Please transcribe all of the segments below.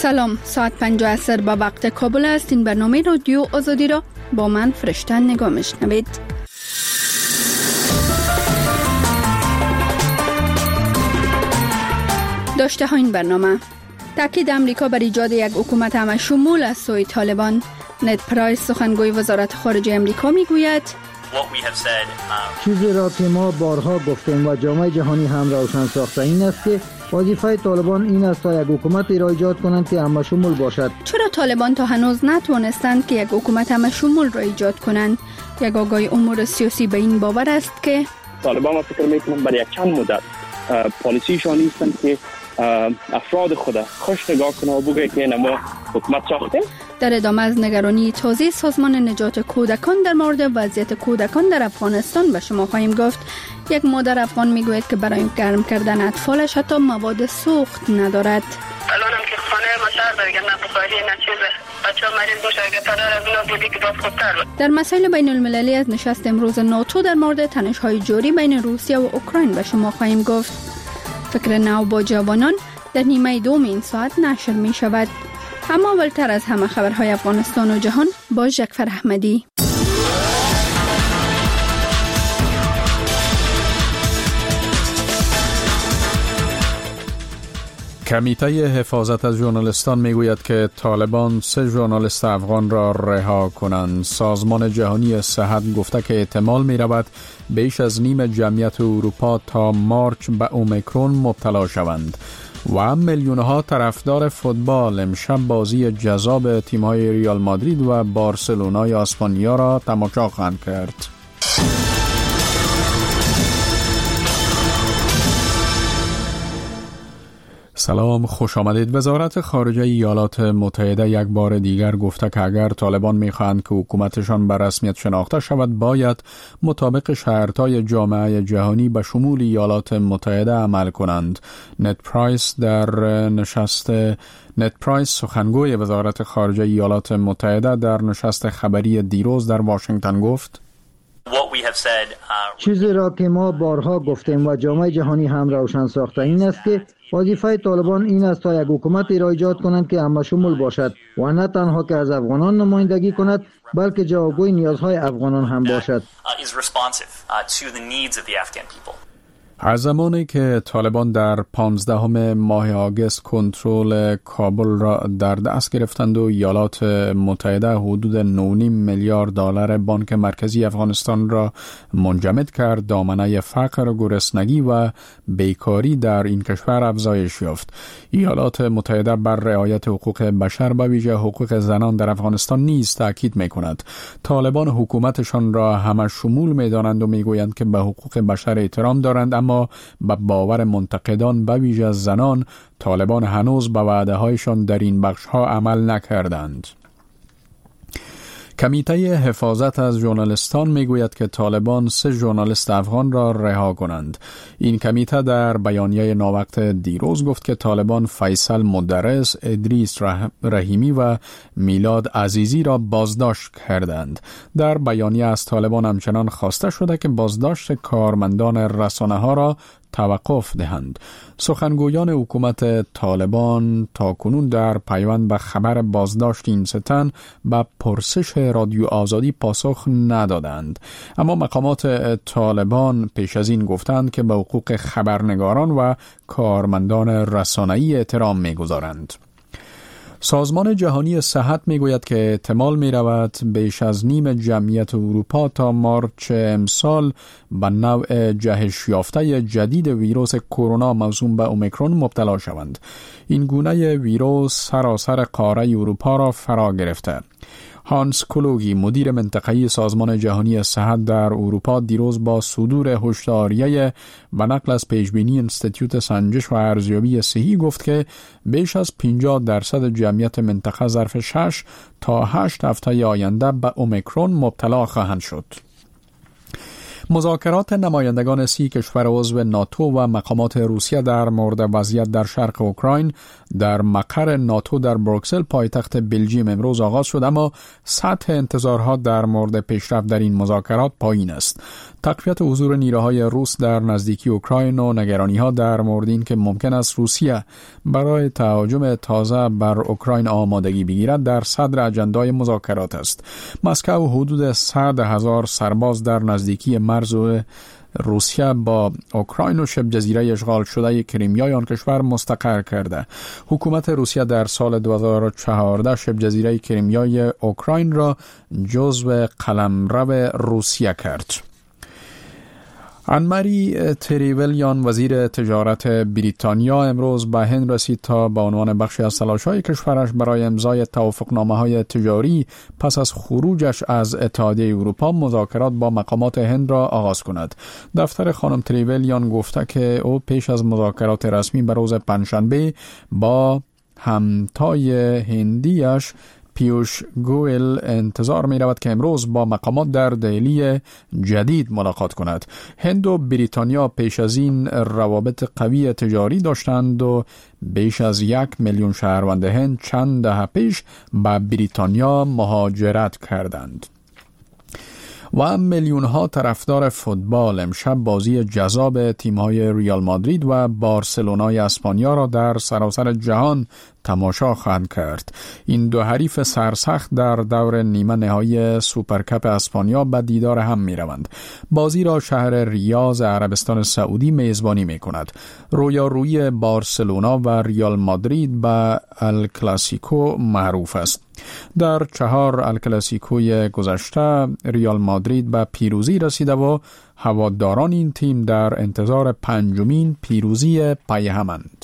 سلام، ساعت 5 عصر با وقت کابل است. این برنامه رادیو آزادی را با من فرشته نگاه میشنوید. داشته ها این برنامه: تاکید امریکا بر ایجاد یک حکومت همه شمول از سوی طالبان. نت پرایس سخنگوی وزارت خارجه امریکا میگوید چیزی را که ما بارها گفتیم و جامعه جهانی هم روشن ساخته این است که وظیفه طالبان این است تا یک حکومت را ایجاد کنند که همه شمول باشد. چرا طالبان تا هنوز نتوانستند که یک حکومت همه شمول را ایجاد کنند؟ یک آگاه امور سیاسی به این باور است که طالبان ما فکر میکنم برای چند مدت پالیسیشان نیستند که افراد خود خوش نگاه کنه و بگه که ما حکومت ساختیم. در ادامه از نگرانی تازه سازمان نجات کودکان در مورد وضعیت کودکان در افغانستان به شما خواهیم گفت. یک مادر افغان میگوید که برای گرم کردن اطفالش حتی مواد سوخت ندارد. الان هم که خانه مسار دیگه نه بخاری نه چیزه. بچه‌ها مریض باشه اگه پدر از اونا بودی که باز خودتر بود. در مسائل بین المللی از نشست امروز ناتو در مورد تنش‌های جاری بین روسیه و اوکراین به شما خواهیم گفت. فکر نو با جوانان در نیمه دوم این ساعت نشر می شود. اما اولتر از همه خبرهای افغانستان و جهان با جعفر احمدی. کمیته حفاظت از ژورنالیستان میگوید که طالبان 3 ژورنالیست افغان را رها کنند. سازمان جهانی صحت گفته که احتمال می رود بیش از نیم جمعیت اروپا تا مارچ به اومیکرون مبتلا شوند. و میلیون‌ها طرفدار فوتبال امشب بازی جذاب تیم‌های ریال مادرید و بارسلونای اسپانیا را تماشا خواهند کرد. سلام، خوش آمدید. وزارت خارجه ایالات متحده یک بار دیگر گفته که اگر طالبان می‌خواهند که حکومتشان به رسمیت شناخته شود باید مطابق شرطهای جامعه جهانی به شمول ایالات متحده عمل کنند. نت پرایس سخنگوی وزارت خارجه ایالات متحده در نشست خبری دیروز در واشنگتن گفت چیزی را که ما بارها گفتیم و جامعه جهانی هم روشن ساخته این است که وظیفه طالبان این است تا یک حکومت را ایجاد کنند که همه شمول باشد و نه تنها که از افغانان نمایندگی کند بلکه جوابگوی نیازهای افغانان هم باشد. از زمانی که طالبان در 15 ماه آگوست کنترل کابل را در دست گرفتند و ایالات متحده حدود 9.5 میلیارد دلار بانک مرکزی افغانستان را منجمد کرد، دامنه فقر، گرسنگی و بیکاری در این کشور افزایش یافت. ایالات متحده بر رعایت حقوق بشر به ویژه حقوق زنان در افغانستان نیز تاکید می‌کند. طالبان حکومتشان را همه شمول می‌دانند و می‌گویند که به حقوق بشر احترام دارند، اما به باور منتقدان به ویژه از زنان طالبان هنوز به وعده‌هایشان در این بخش‌ها عمل نکردند. کمیته حفاظت از ژورنالیستان میگوید که طالبان 3 ژورنالیست افغان را رها کنند. این کمیته در بیانیه ناوقت دیروز گفت که طالبان فیصل مدرس، ادریس رحیمی و میلاد عزیزی را بازداشت کردند. در بیانیه از طالبان همچنان خواسته شده که بازداشت کارمندان رسانه‌ها را توقف دهند. سخنگویان حکومت طالبان تاکنون در پیوند به خبر بازداشت این 3 تن به پرسش رادیو آزادی پاسخ ندادند. اما مقامات طالبان پیش از این گفتند که به حقوق خبرنگاران و کارمندان رسانه‌ای احترام می‌گذارند. سازمان جهانی صحت میگوید که احتمال میرود بیش از نیم جمعیت اروپا تا مارچ امسال به نوع جهش یافته جدید ویروس کرونا موسوم به اومیکرون مبتلا شوند. این گونه ویروس سراسر قاره اروپا را فرا گرفته. هانس کلوگی مدیر منطقه‌ای سازمان جهانی صحت در اروپا دیروز با صدور هشداریه و نقل از پیشبینی انستیتوت سنجش و ارزیابی صحی گفت که بیش از 50% جمعیت منطقه ظرف 6 تا 8 هفته آینده به اومیکرون مبتلا خواهند شد. مذاکرات نمایندگان 30 کشور عضو ناتو و مقامات روسیه در مورد وضعیت در شرق اوکراین در مقر ناتو در بروکسل پایتخت بلژیم امروز آغاز شد، اما سطح انتظارها در مورد پیشرفت در این مذاکرات پایین است. تقویت حضور نیروهای روس در نزدیکی اوکراین و نگرانی‌ها در مورد این که ممکن است روسیه برای تهاجم تازه بر اوکراین آمادگی بگیرد در صدر اجندای مذاکرات است. مسکو حدود 100,000 سرباز در نزدیکی مرز روسیه با اوکراین و شبه جزیره اشغال شده کریمیا آن کشور مستقر کرده. حکومت روسیه در سال 2014 شبه جزیره کریمیای اوکراین را جزو قلمرو روسیه کرد. آن-ماری تریولیان وزیر تجارت بریتانیا امروز به هند رسید تا به عنوان بخشی از تلاش‌های کشورش برای امضای توافقنامه‌های تجاری پس از خروجش از اتحادیه اروپا مذاکرات با مقامات هند را آغاز کند. دفتر خانم تریولیان گفته که او پیش از مذاکرات رسمی به روز پنجشنبه با همتای هندیش پیوش گوئل انتظار می رود که امروز با مقامات در دهلی جدید ملاقات کند. هند و بریتانیا پیش از این روابط قوی تجاری داشتند و بیش از 1 میلیون شهروند هند چند دهه پیش به بریتانیا مهاجرت کردند. و میلیون ها طرفدار فوتبال امشب بازی جذاب تیم‌های ریال مادرید و بارسلونای اسپانیا را در سراسر جهان تماشا خواهند کرد. این دو حریف سرسخت در دور نیمه نهایی سوپرکاپ اسپانیا به دیدار هم می روند. بازی را شهر ریاض عربستان سعودی میزبانی می کند. رویارویی بارسلونا و ریال مادرید به الکلاسیکو معروف است. در 4 الکلاسیکوی گذشته ریال مادرید به پیروزی رسیده و هواداران این تیم در انتظار 5مین پیروزی پی همند.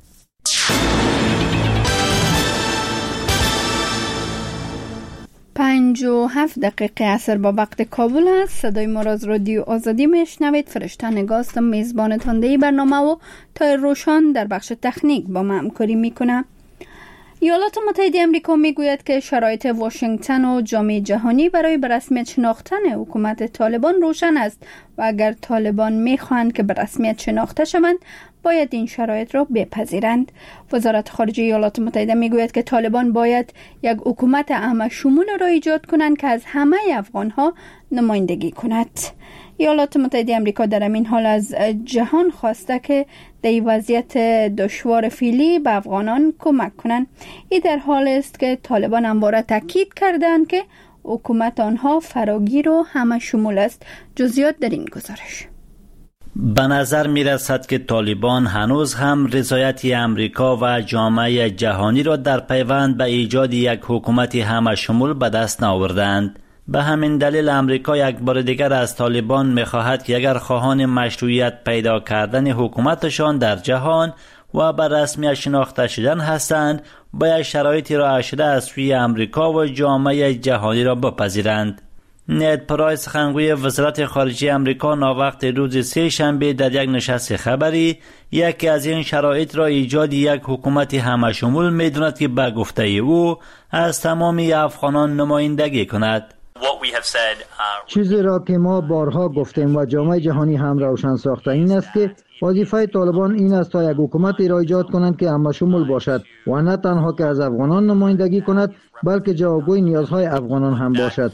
57 دقیقه عصر با وقت کابل است. صدای ما را از رادیو آزادی میشنوید. فرشته نگاستم میزبان تانده برنامه و تا روشان در بخش تکنیک با ما همکاری میکنه. ایالات متحده آمریکا میگوید که شرایط واشنگتن و جامعه جهانی برای به رسمیت شناختن حکومت طالبان روشن است و اگر طالبان میخواهند که به رسمیت شناخته شوند باید این شرایط را بپذیرند. وزارت خارجه ایالات متحده میگوید که طالبان باید یک حکومت همه شمول را ایجاد کنند که از همه افغانها نمایندگی کند. ایالات متحده آمریکا در این حال از جهان خواسته که در وضعیت دشوار فعلی به افغانان کمک کنند. این در حال است که طالبان همواره تاکید کردند که حکومت آنها فراگیر و همه شمول است. جزئیات در این گزارش. به نظر می رسد که طالبان هنوز هم رضایت امریکا و جامعه جهانی را در پیوند به ایجاد یک حکومت همه شمول به دست نآوردند. به همین دلیل امریکا یک بار دیگر از طالبان می خواهد که اگر خواهان مشروعیت پیدا کردن حکومتشان در جهان و به رسمیت شناخته شدن هستند باید شرایطی را شده از سوی امریکا و جامعه جهانی را بپذیرند. نید پرایس سخنگوی وزارت خارجه امریکا ناوقت روز 3 شنبه در یک نشست خبری یکی از این شرایط را ایجاد یک حکومت همه شمول می‌داند که به گفته او از تمامی افغانان نمایندگی کند. چیزی را که ما بارها گفتیم و جامعه جهانی هم روشن ساخته این است که وظیفه طالبان این است تا یک حکومتی را ایجاد کنند که همه شمول باشد و نه تنها که از افغانان نمایندگی کند بلکه جوابگوی نیازهای افغانان هم باشد.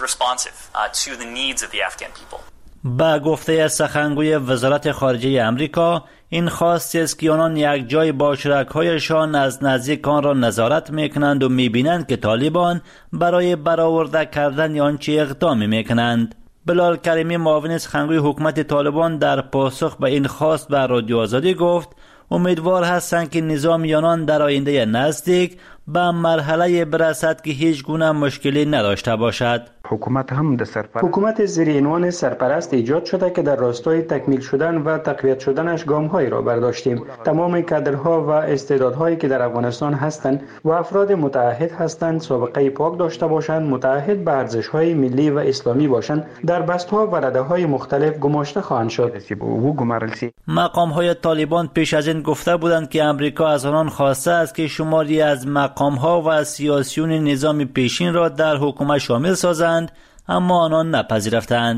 با گفته سخنگوی وزارت خارجه امریکا این خواسته است که آنان یک جای با شرکایشان از نزدیک آن را نظارت میکنند و میبینند که طالبان برای برآورده کردن آنچه اقدامی میکنند. بلال کریمی معاون سخنگوی حکومت طالبان در پاسخ به این خواست به رادیو آزادی گفت امیدوار هستند که نظام آنان در آینده نزدیک به مرحله برسد که هیچ گونه مشکلی نداشته باشد. حکومت زیر عنوان سرپرست ایجاد شده که در راستای تکمیل شدن و تقویت شدنش گام‌هایی را برداشتیم. تمام کادرها و استعدادهایی که در افغانستان هستند و افراد متعهد هستند سابقه پاک داشته باشند، متعهد به ارزش‌های ملی و اسلامی باشند، در بست‌ها و رده‌های مختلف گماشته خواهند شد. مقام‌های طالبان پیش از این گفته بودند که امریکا از آنان خواسته است که شماری از مقام‌ها و سیاسیون نظام پیشین را در حکومت شامل سازند، اما آنان نپذیرفتند.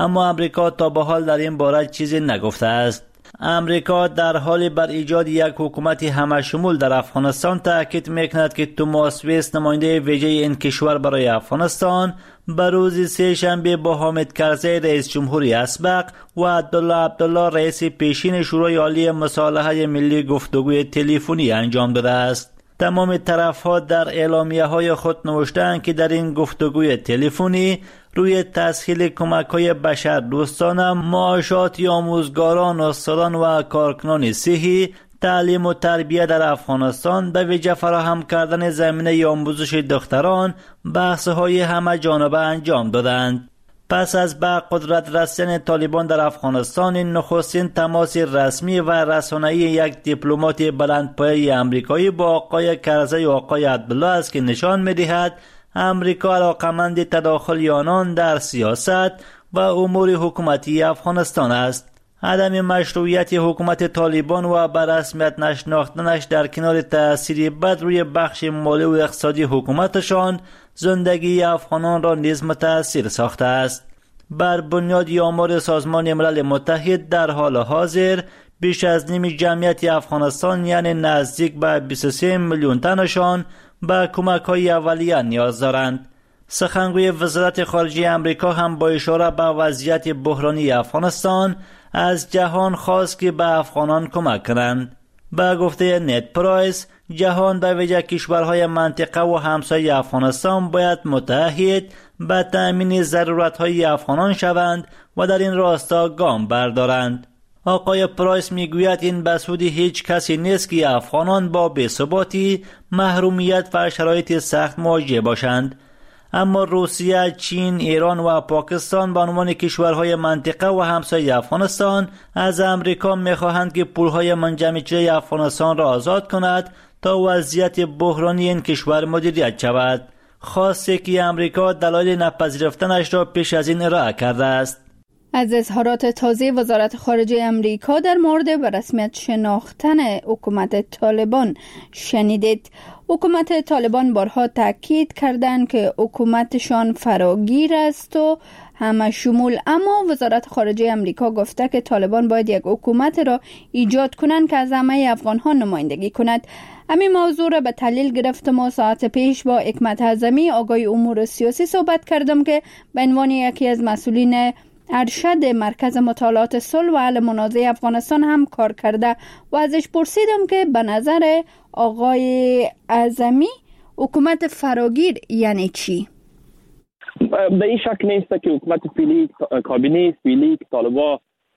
اما امریکا تا به حال در این باره چیزی نگفته است. امریکا در حال بر ایجاد یک حکومت همشمول در افغانستان تاکید میکند که توماس ویس، نماینده ویژه این کشور برای افغانستان، به روز سه شنبه با حامد کرزی رئیس جمهوری اسبق و عبدالله رئیس پیشین شورای عالی مصالحه ملی گفتگوی تلفنی انجام داده است. تمام طرف‌ها در اعلامیه‌های خود نوشتند که در این گفتگوی تلفنی روی تسهیل کمک‌های بشردوستانه، معاشات آموزگاران، استادان و کارکنان صحی، تعلیم و تربیت در افغانستان، به ویژه فراهم کردن زمینه آموزش دختران، بحث‌های همه جانبه انجام دادند. پس از به قدرت رسیدن طالبان در افغانستان، نخستین تماس رسمی و رسانه‌ای یک دیپلمات بلندپایه آمریکایی با آقای کرزی و آقای عبدالله است که نشان می‌دهد امریکا علاقمند تداخل آنان در سیاست و امور حکومتی افغانستان است. عدم مشروعیت حکومت طالبان و به رسمیت نشناختنش در کنار تأثیری بد روی بخش مالی و اقتصادی حکومتشان، زندگی افغانان را نیز متأثر ساخته است. بر بنیاد آمار سازمان ملل متحد در حال حاضر بیش از نیم جمعیت افغانستان، یعنی نزدیک به 23 میلیون تنشان، به کمک‌های اولیه نیاز دارند. سخنگوی وزارت خارجه امریکا هم با اشاره به وضعیت بحرانی افغانستان از جهان خواست که به افغانان کمک کنند. به گفته نت پرایس، جهان به ویژه کشورهای منطقه و همسایه افغانستان باید متحد به تأمین ضرورت‌های افغانان شوند و در این راستا گام بردارند. آقای پرایس میگوید این به سود هیچ کسی نیست که افغانان با بی‌ثباتی، محرومیت و شرایط سخت مواجه باشند. اما روسیه، چین، ایران و پاکستان به عنوان کشورهای منطقه و همسایه افغانستان از امریکا می‌خواهند که پولهای منجمد شده افغانستان را آزاد کند تا وضعیت بحرانی این کشور مدیریت شود. خواسته که امریکا دلایل نپذیرفتنش را پیش از این ارائه کرده است. از اظهارات تازه وزارت خارجه امریکا در مورد به رسمیت شناختن حکومت طالبان شنیدید. حکومت طالبان بارها تاکید کردند که حکومتشان فراگیر است و همه شمول، اما وزارت خارجه امریکا گفته که طالبان باید یک حکومت را ایجاد کنند که از همه افغان‌ها نمایندگی کند. همین موضوع را به تحلیل گرفتم و ساعت پیش با حکمت اعظمی آقای امور سیاسی صحبت کردم که به عنوان یکی از مسئولین ارشد مرکز مطالعات صلح و حل منازعه افغانستان هم کار کرده و ازش پرسیدم که به نظر آقای اعظمی حکومت فراگیر یعنی چی؟ به این شک نیست که حکومت فعلی، کابینه فعلی که طالبان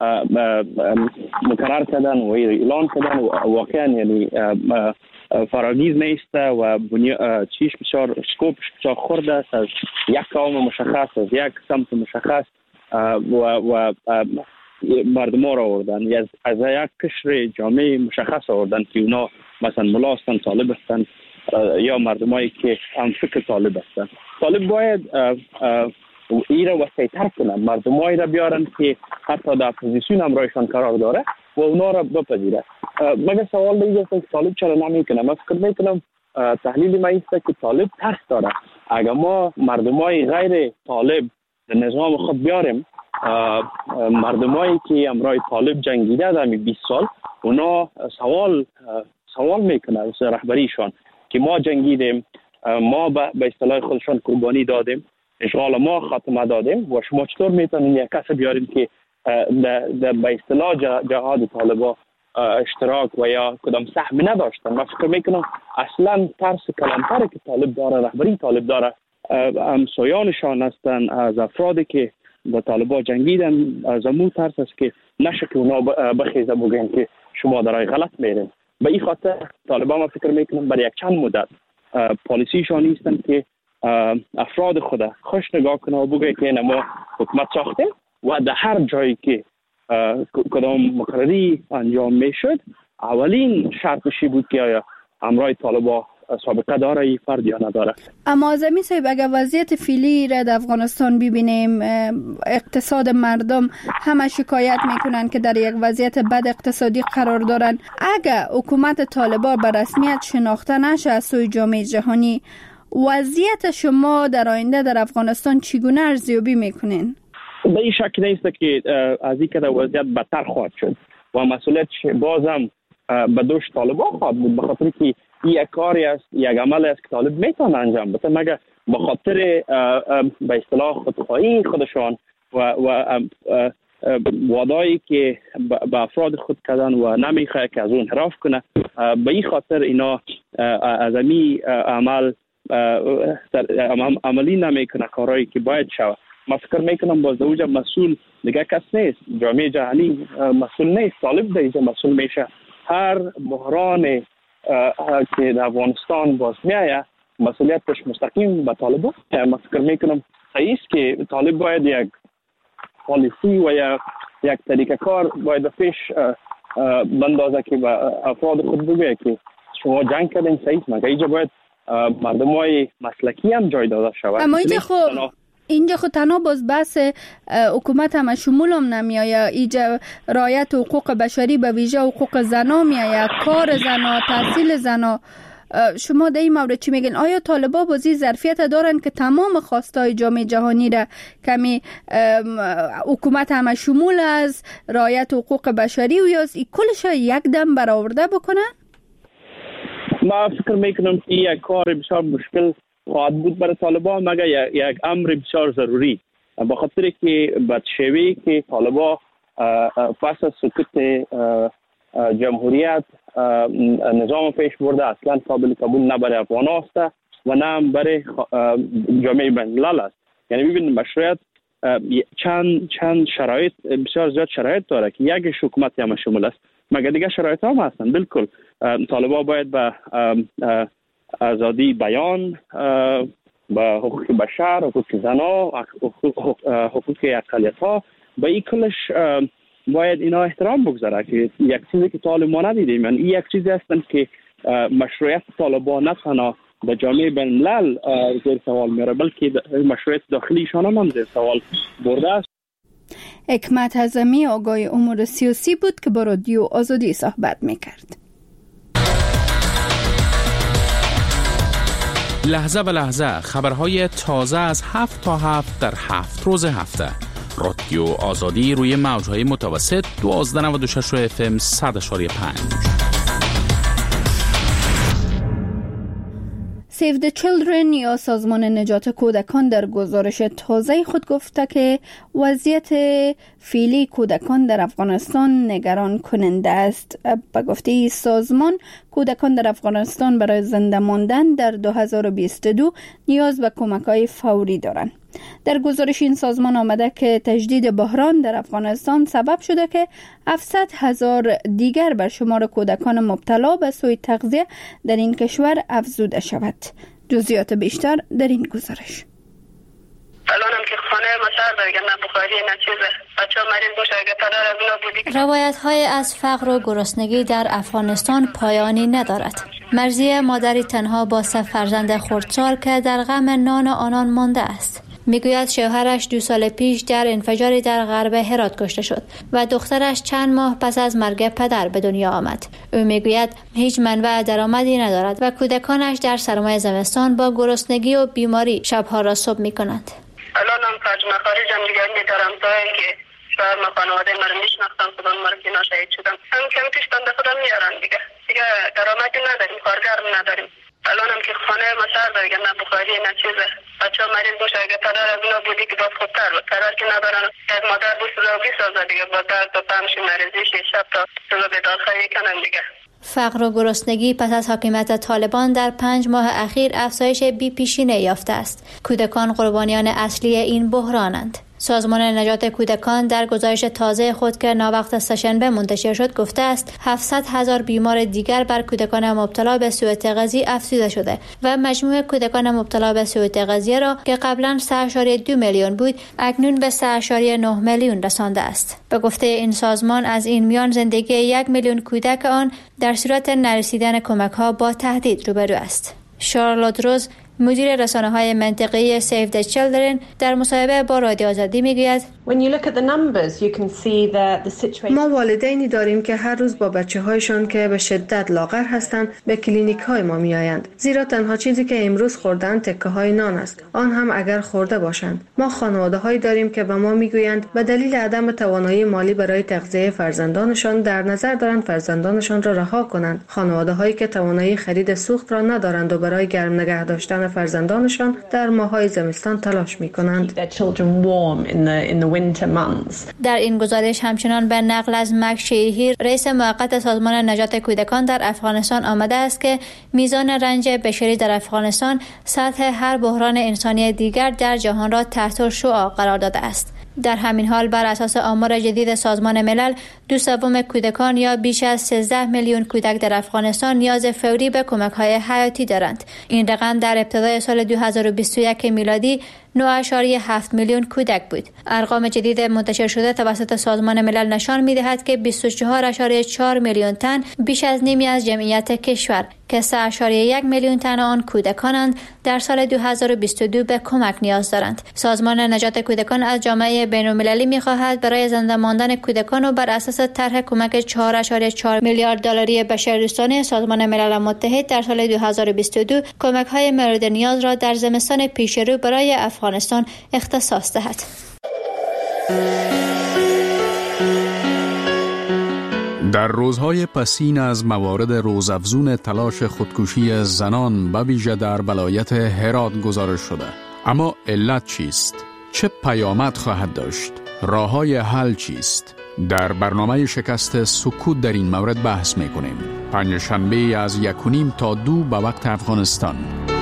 مقرر کردن و اعلان کردن واقعا یعنی فراگیر نیست و چیش بسیار سکوپش بسیار خورده است، از یک قوم مشخص، از یک سمت مشخص و مردم را آوردن، از یک قشر جامعه مشخص آوردن که اونا مثلا ملا هستن، طالب هستن یا مردمایی که هم فکر طالب هستن. طالب باید این را وسیع‌تر کنن، مردمایی را بیارن که حتی در اپوزیسیون هم رایشان قرار داره و اونا را بپذیره. مگه سوال دیگه است که طالب چرا نمیکنه؟ من فکر میکنم تحلیل ما است که طالب ترس داره. اگر ما مردمای غیر طالب در نظام خود بیاریم، مردمایی که امرای طالب جنگیده در 20 سال، اونا سوال میکنه از رهبریشان که ما جنگیدیم، ما به اصطلاح خودشان قربانی دادیم، اشغال ما خاتمه دادیم و شما چطور میتونین یک کس بیارین که به اصطلاح جهاد طالبا اشتراک و یا کدام سهمی نداشتن؟ من فکر میکنم اصلا ترس کلانتری که طالب داره، رهبری طالب داره، همسایانشان هستن، از افرادی که با طالبا جنگیدن، از امو ترس است که نشه که اونا بخیزه بگن که شما دارای غلط میرین. به این خاطر طالبان ما فکر میکنم برای یک چند مدت پالیسیشان نیستن که افراد خود خوش نگاه کنه و بگه که ما حکومت ساختیم و در هر جایی که کدام مقرری انجام میشد اولین شرطشی بود که آیا همراه طالبا سابقه داره ای فرد یا نداره. اما اعظمی صاحب، اگر وضعیت فعلی را در افغانستان ببینیم، اقتصاد مردم همه شکایت میکنن که در یک وضعیت بد اقتصادی قرار دارن. اگر حکومت طالبان به رسمیت شناخته نشه از سوی جامعه جهانی، وضعیت شما در آینده در افغانستان چگونه ارزیابی میکنین؟ به این شک نیست که از این که وضعیت بدتر خواهد شد و مسئولیت بازم به دوش طالبان خواهد بود، به خاطر که این یک کاری است، یک عمل است که طالب میتونه انجام بده، مگر به خاطر به اصطلاح خودخواهی خودشان و وعده‌ای که به افراد خود کردن و نمیخواد که از اون انحراف کنه، به این خاطر اینا از این عمل عملی نمیکنه کارهایی که باید شود. من فکر میکنم باز دوجه مسئول دیگه کس نیست، جامعه جهانی مسئول نیست، طالب دیگه مسئول میشه. هر بحران که در افغانستان باز میایه مسئولیتش مستقیم به طالبان. من فکر میکنم صحیح است که طالب باید یک پالیسی و یک طریقه کار باید پیش بندازه که به افراد خود بگه که شما جنگ کردین صحیح، مگه اینجا باید مردمای مسلکی هم جای داده شود. اما اینجا خود تنها باز بحث حکومت هم شمول هم نمیایه، اینجا رعایت حقوق بشری به ویژه حقوق زنا میایه، کار زنا، تحصیل زنا. شما در این مورد چی میگین؟ آیا طالبان بازی ظرفیت دارن که تمام خواستای جامعه جهانی را کمی حکومت همه شمول از رعایت حقوق بشری و یا کلش یک دم برآورده بکنن؟ ما فکر میکنم که یک کار بسیار مشکل خواهد بود برای طالبان، مگر یک امر بسیار ضروری، به خاطر که بدشویی که طالبان پس از سقوط جمهوریت نظام پیش برده اصلا قابل قبول نه برای افغان است و نه برای جامعه بین الملل است. یعنی ببینید مشروعیت چند شرایط بسیار زیاد شرایط داره که یکیش حکومت هم شامل است، مگر دیگه شرایط هم هستند. بالکل طالبان باید به آزادی بیان، به حقوق بشر، حقوق زنا، حقوق اقلیت‌ها، به این کلش باید اینا احترام بگذاره که یک چیزی که طالبان ندیدیم. این یک چیزی هستند که مشروعیت طالبان نه تنها به جامعه بین الملل زیر سوال میاره، بلکه مشروعیت داخلیشان هم زیر سوال برده است. حکمت حزمی آگاه امور سیاسی بود که با رادیو آزادی صحبت میکرد. لحظه به لحظه خبرهای تازه از 7 تا 7 در 7 روز هفته. رادیو آزادی روی موجهای متوسط 1296 FM 100.5. Save the Children یا سازمان نجات کودکان در گزارش تازه خود گفته که وضعیت فعلی کودکان در افغانستان نگران کننده است. به گفته سازمان کودکان در افغانستان برای زنده ماندن در 2022 نیاز به کمک‌های فوری دارند. در گزارش این سازمان آمده که تجدید بحران در افغانستان سبب شده که 700,000 دیگر بر شمار کودکان مبتلا به سوء تغذیه در این کشور افزوده شود. جزئیات بیشتر در این گزارش. الانم که خانه ما سر داره، نه بخاری نه چیزه، بچه‌ها مریض میشه اگه پدر از اونا بودی. روایت‌های از فقر و گرسنگی در افغانستان پایانی ندارد. مرضیه مادری تنها با 3 فرزند خردسال که در غم نان آنان مانده است. میگوید شوهرش 2 سال پیش در انفجاری در غرب هرات کشته شد و دخترش چند ماه پس از مرگ پدر به دنیا آمد. او میگوید هیچ منبع درآمدی ندارد و کودکانش در سرمای زمستان با گرسنگی و بیماری شبها را صبح میکنند. الان هم ترجمه خارج هم دیگه میدارم تا اینکه شوهر ما خانواده ما رو میشناختن، خودم ما رو که ناشهید شدم، هم کم پیش بنده خودم میارن دیگه درآمدی نداریم، کارگر نداریم. الان هم که خانه ما سر داره، نه بخاری نه چیزه، بچه‌ها مریض باشه اگه پدر از اونا بودی که باز خوبتر بود، پدر که ندارن از مادر دوست را بیسازه دیگه، با درد و غمش مریضیش شب تا صبح بیدار خواهی کنن دیگه. فقر و گرسنگی پس از حاکمیت طالبان در 5 ماه اخیر افزایش بی‌پیشینه یافته است. کودکان قربانیان اصلی این بحرانند. سازمان نجات کودکان در گزارش تازه خود که ناوقت سه‌شنبه منتشر شد گفته است 700,000 بیمار دیگر بر کودکان مبتلا به سوء تغذیه افزوده شده و مجموع کودکان مبتلا به سوء تغذیه را که قبلا 3.2 میلیون بود اکنون به 3.9 میلیون رسانده است. به گفته این سازمان از این میان زندگی 1 میلیون کودک آن در صورت نرسیدن کمک‌ها با تهدید روبرو است. شارلوت روز مدیر رسانه‌های منطقه‌ای Save the Children در مصاحبه با رادیو آزادی میگوید ما والدینی داریم که هر روز با بچه‌هایشان که به شدت لاغر هستند به کلینیک‌های ما می‌آیند، زیرا تنها چیزی که امروز خوردن تکه‌های نان است، آن هم اگر خورده باشند. ما خانواده‌هایی داریم که به ما میگویند به دلیل عدم توانایی مالی برای تغذیه فرزندانشان در نظر دارند فرزندانشان را رها کنند. خانواده‌هایی که توانایی خرید سوخت را ندارند و برای گرم نگه داشتن فرزندانشان در ماه‌های زمستان تلاش می‌کنند. در این گزارش همچنان به نقل از مک شیهیر، رئیس موقت سازمان نجات کودکان در افغانستان آمده است که میزان رنج بشری در افغانستان سطح هر بحران انسانی دیگر در جهان را تحت شعاع قرار داده است. در همین حال بر اساس آمار جدید سازمان ملل 2/3 کودکان یا بیش از 13 میلیون کودک در افغانستان نیاز فوری به کمک‌های حیاتی دارند. این رقم در ابتدای سال 2021 میلادی 9.7 میلیون کودک بود. ارقام جدید منتشر شده توسط سازمان ملل نشان می‌دهد که 24.4 میلیون تن، بیش از نیمی از جمعیت کشور که 3.1 میلیون تن آن کودکانند، در سال 2022 به کمک نیاز دارند. سازمان نجات کودکان از جامعه بین‌المللی می‌خواهد برای زنده ماندن کودکان و بر اساس طرح کمک 4.4 میلیارد دلاری بشردوستانه سازمان ملل متحد در سال 2022 کمک‌های مورد نیاز را در زمستان پیشرو برای افغانستان اختصاص دهد. در روزهای پسین از موارد روزافزون تلاش خودکشی زنان به ویژه در ولایت هرات گزارش شده. اما علت چیست؟ چه پیامد خواهد داشت؟ راه‌های حل چیست؟ در برنامه شکست سکوت در این مورد بحث می‌کنیم. پنجشنبه از 1:30 تا 2 به وقت افغانستان.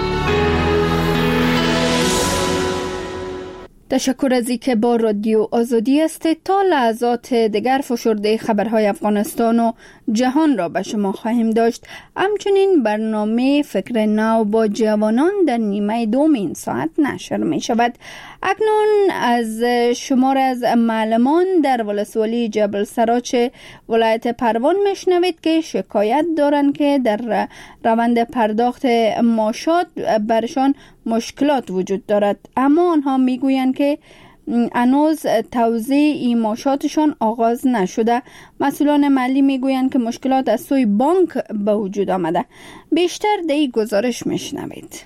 تشکر از اینکه با رادیو آزادی هستید. تا لحظات دیگر فشرده خبرهای افغانستان و جهان را به شما خواهیم داشت. همچنین برنامه فکر نو با جوانان در نیمه دوم این ساعت نشر می شود. اکنون از شمار از معلمان در ولسوالی جبل سراج ولایت پروان میشنوید که شکایت دارند که در روند پرداخت معاشات برشان مشکلات وجود دارد، اما آنها میگویند که هنوز توزیع این معاشاتشان آغاز نشده. مسئولان محلی میگویند که مشکلات از سوی بانک به وجود آمده. بیشتر در این گزارش میشنوید.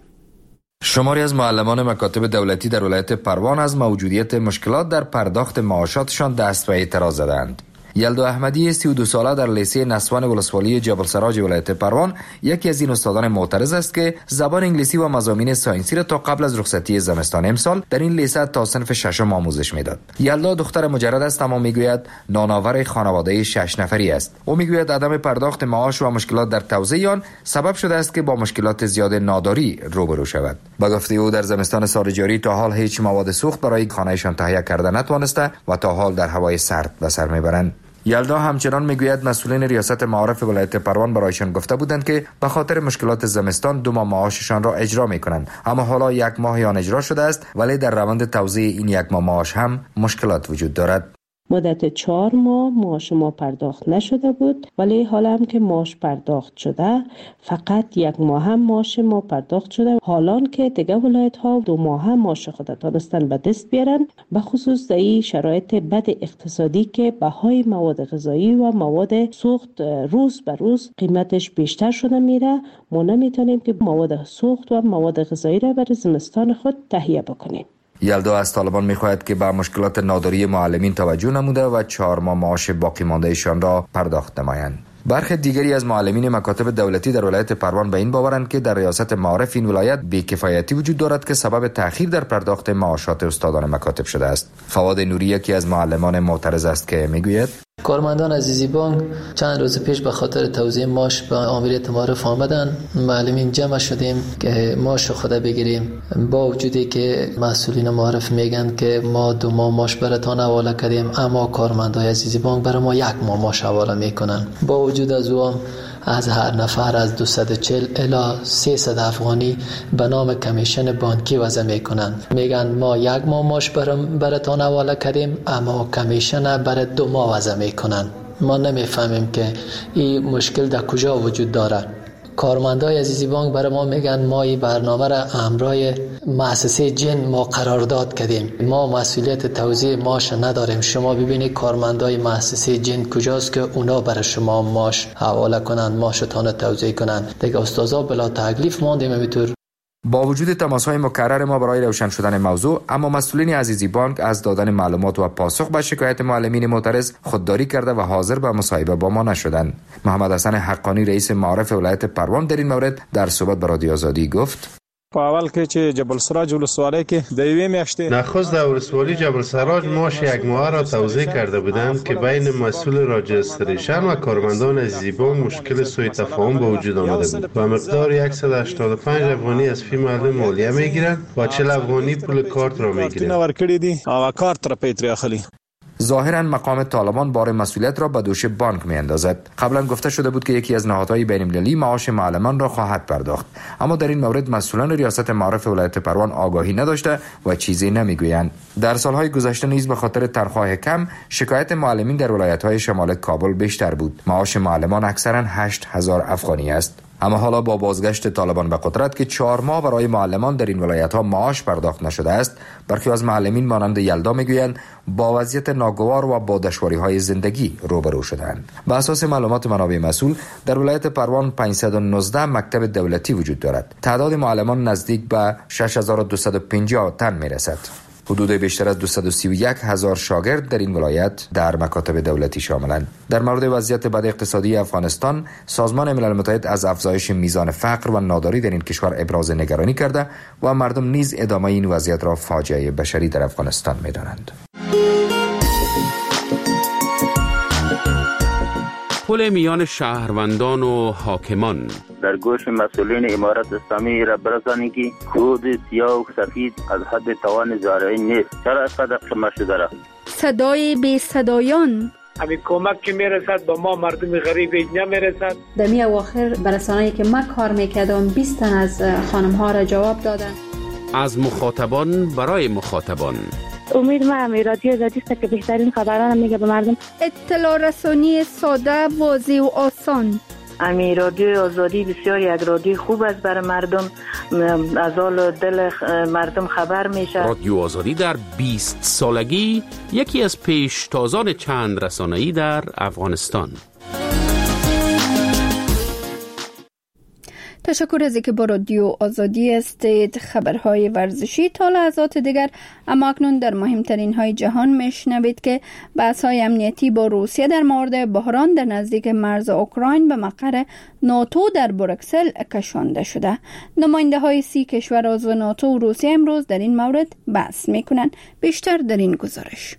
شماری از معلمان مکاتب دولتی در ولایت پروان از موجودیت مشکلات در پرداخت معاشاتشان دست به اعتراض زدند. یلدا احمدی 32 ساله در لیسه نسوان ولسوالی جبل سراج ولایت پروان یکی از این استادان معترض است که زبان انگلیسی و مضامین ساینسی را تا قبل از رخصتی زمستان امسال در این لیسه تا صنف 6 آموزش میداد. یلدا دختر مجرد است اما میگوید نانآور خانواده 6 نفری است. او میگوید عدم پرداخت معاش و مشکلات در توزیع آن سبب شده است که با مشکلات زیاد ناداری روبرو شود. با گفته او در زمستان سال جاری تا حال هیچ مواد سوخت برای خانهشان تهیه کرده نتوانسته و تا حال در هوای سرد به سر میبرند. یلدا همچنان میگوید مسئولین ریاست معارف ولایت پروان برایشان گفته بودند که به خاطر مشکلات زمستان 2 ماه معاششان را اجرا میکنند، اما حالا 1 ماه آن اجرا شده است، ولی در روند توزیع این 1 ماه معاش هم مشکلات وجود دارد. مدت 4 ماه معاش ما پرداخت نشده بود، ولی حالا هم که معاش پرداخت شده فقط 1 ماه هم معاش ما پرداخت شده. حالان که دیگه ولایت ها 2 ماه هم معاش خود تانستن به دست بیارن، به خصوص در این شرایط بد اقتصادی که بهای مواد غذایی و مواد سوخت روز به روز قیمتش بیشتر شده میره، ما نمیتونیم که مواد سوخت و مواد غذایی را برای زمستان خود تهیه بکنیم. یلدا از طالبان می‌خواهد که به مشکلات ناداری معلمین توجه نموده و 4 ماه معاش باقی مانده ایشان را پرداخت نمایند. برخی دیگری از معلمین مکاتب دولتی در ولایت پروان به این باورند که در ریاست معارف این ولایت بی‌کفایتی وجود دارد که سبب تأخیر در پرداخت معاشات استادان مکاتب شده است. فواد نوری یکی از معلمان معترض است که میگوید کارمندان عزیزی بانک چند روز پیش به خاطر توزیع معاش به آمریت معارف آمدن. معلمین جمع شدیم که معاش خود بگیریم، با وجودی که مسئولین معارف میگن که ما 2 ماه معاش براتون حواله کردیم، اما کارمندای عزیزی بانک برای ما 1 ماه معاش حواله میکنن. با وجود از او از هر نفر از 240 الی 300 افغانی به نام کمیشن بانکی وضع میکنن. میگن ما 1 ماه معاش براتون حواله کردیم، اما کمیشن برای 2 ماه وضع میکنن. ما نمیفهمیم که این مشکل در کجا وجود داره. کارمندای عزیزی بانک برای ما میگن ما این برنامه را همراه مؤسسه جن ما قرارداد کردیم، ما مسئولیت توزیع ماش نداریم، شما ببینید کارمندای مؤسسه جن کجاست که اونا برای شما ماش حواله کنن، ماشتان توزیع کنن. دیگه استادا بلا تکلیف ماندیم همینطور. با وجود تماس‌های مکرر ما برای روشن شدن موضوع، اما مسئولین عزیزی بانک از دادن معلومات و پاسخ به شکایت معلمین معترض خودداری کرده و حاضر به مصاحبه با ما نشدند. محمد حسن حقانی رئیس معارف ولایت پروان در این مورد در صحبت با رادیو آزادی گفت: په اول کې چې جبل سراج ولسوالۍ کې د یوې میاشتې نخست در ولسوالی جبل سراج ماش یک ماه را توزیع کرده بودند که بین مسئول راجستریشن و کارمندان عزیزی بانک مشکل سوء تفاهم به وجود آمده بود و مقدار 185 افغانی از فی معلم مالیه میگیرند و 40 افغانی پول کارت را میگیرند. ظاهراً مقام طالبان بار مسئولیت را به دوش بانک میاندازد. قبلا گفته شده بود که یکی از نهادهای بین‌المللی معاش معلمان را خواهد پرداخت، اما در این مورد مسئولان ریاست معارف ولایت پروان آگاهی نداشته و چیزی نمیگویند. در سالهای گذشته نیز به خاطر تنخواه کم شکایت معلمین در ولایت‌های شمال کابل بیشتر بود. معاش معلمان اکثراً 8000 افغانی است. اما حالا با بازگشت طالبان به قدرت که 4 ماه برای معلمان در این ولایت‌ها معاش پرداخت نشده است، برخی از معلمین مانند یلدا میگویند با وضعیت ناگوار و با دشواری‌های زندگی روبرو شدند. بر اساس معلومات منابع مسئول، در ولایت پروان 519 مکتب دولتی وجود دارد. تعداد معلمان نزدیک به 6250 تن میرسد. حدود بیشتر از 231,000 شاگرد در این ولایت در مکاتب دولتی شاملند. در مورد وضعیت بد اقتصادی افغانستان، سازمان ملل متحد از افزایش میزان فقر و ناداری در این کشور ابراز نگرانی کرده و مردم نیز ادامه این وضعیت را فاجعه بشری در افغانستان می‌دانند. پل میان شهروندان و حاکمان در گوش مسئولین امارت اسلامی را برسانید که خود سیاه و سفید از حد توان زارعی نیست. چرا اینقدر قمه شده را؟ صدای بی صدایان، همین کمک که میرسد با ما مردم غریب نمیرسد. دمی اواخر برسانه‌ای که ما کار میکردم 20 تن از خانم ها را جواب دادن. از مخاطبان برای مخاطبان. امید ما رادیو آزادی است که بهترین خبران میگه به مردم. اطلاع رسانی ساده، واضح و آسان. رادیو آزادی بسیار یک رادیو خوب است برای مردم، از حال دل مردم خبر میشه. رادیو آزادی در 20 سالگی یکی از پیشتازان چند رسانه‌ای در افغانستان. تشکر از اینکه با رادیو آزادی هستید. خبرهای ورزشی تا لحظات دیگر، اما اکنون در مهمترین های جهان میشنوید که بحث‌های امنیتی با روسیه در مورد بحران در نزدیک مرز اوکراین به مقر ناتو در بروکسل کشانده شده. نماینده های 30 کشور عضو ناتو و روسیه امروز در این مورد بحث میکنند. بیشتر در این گزارش.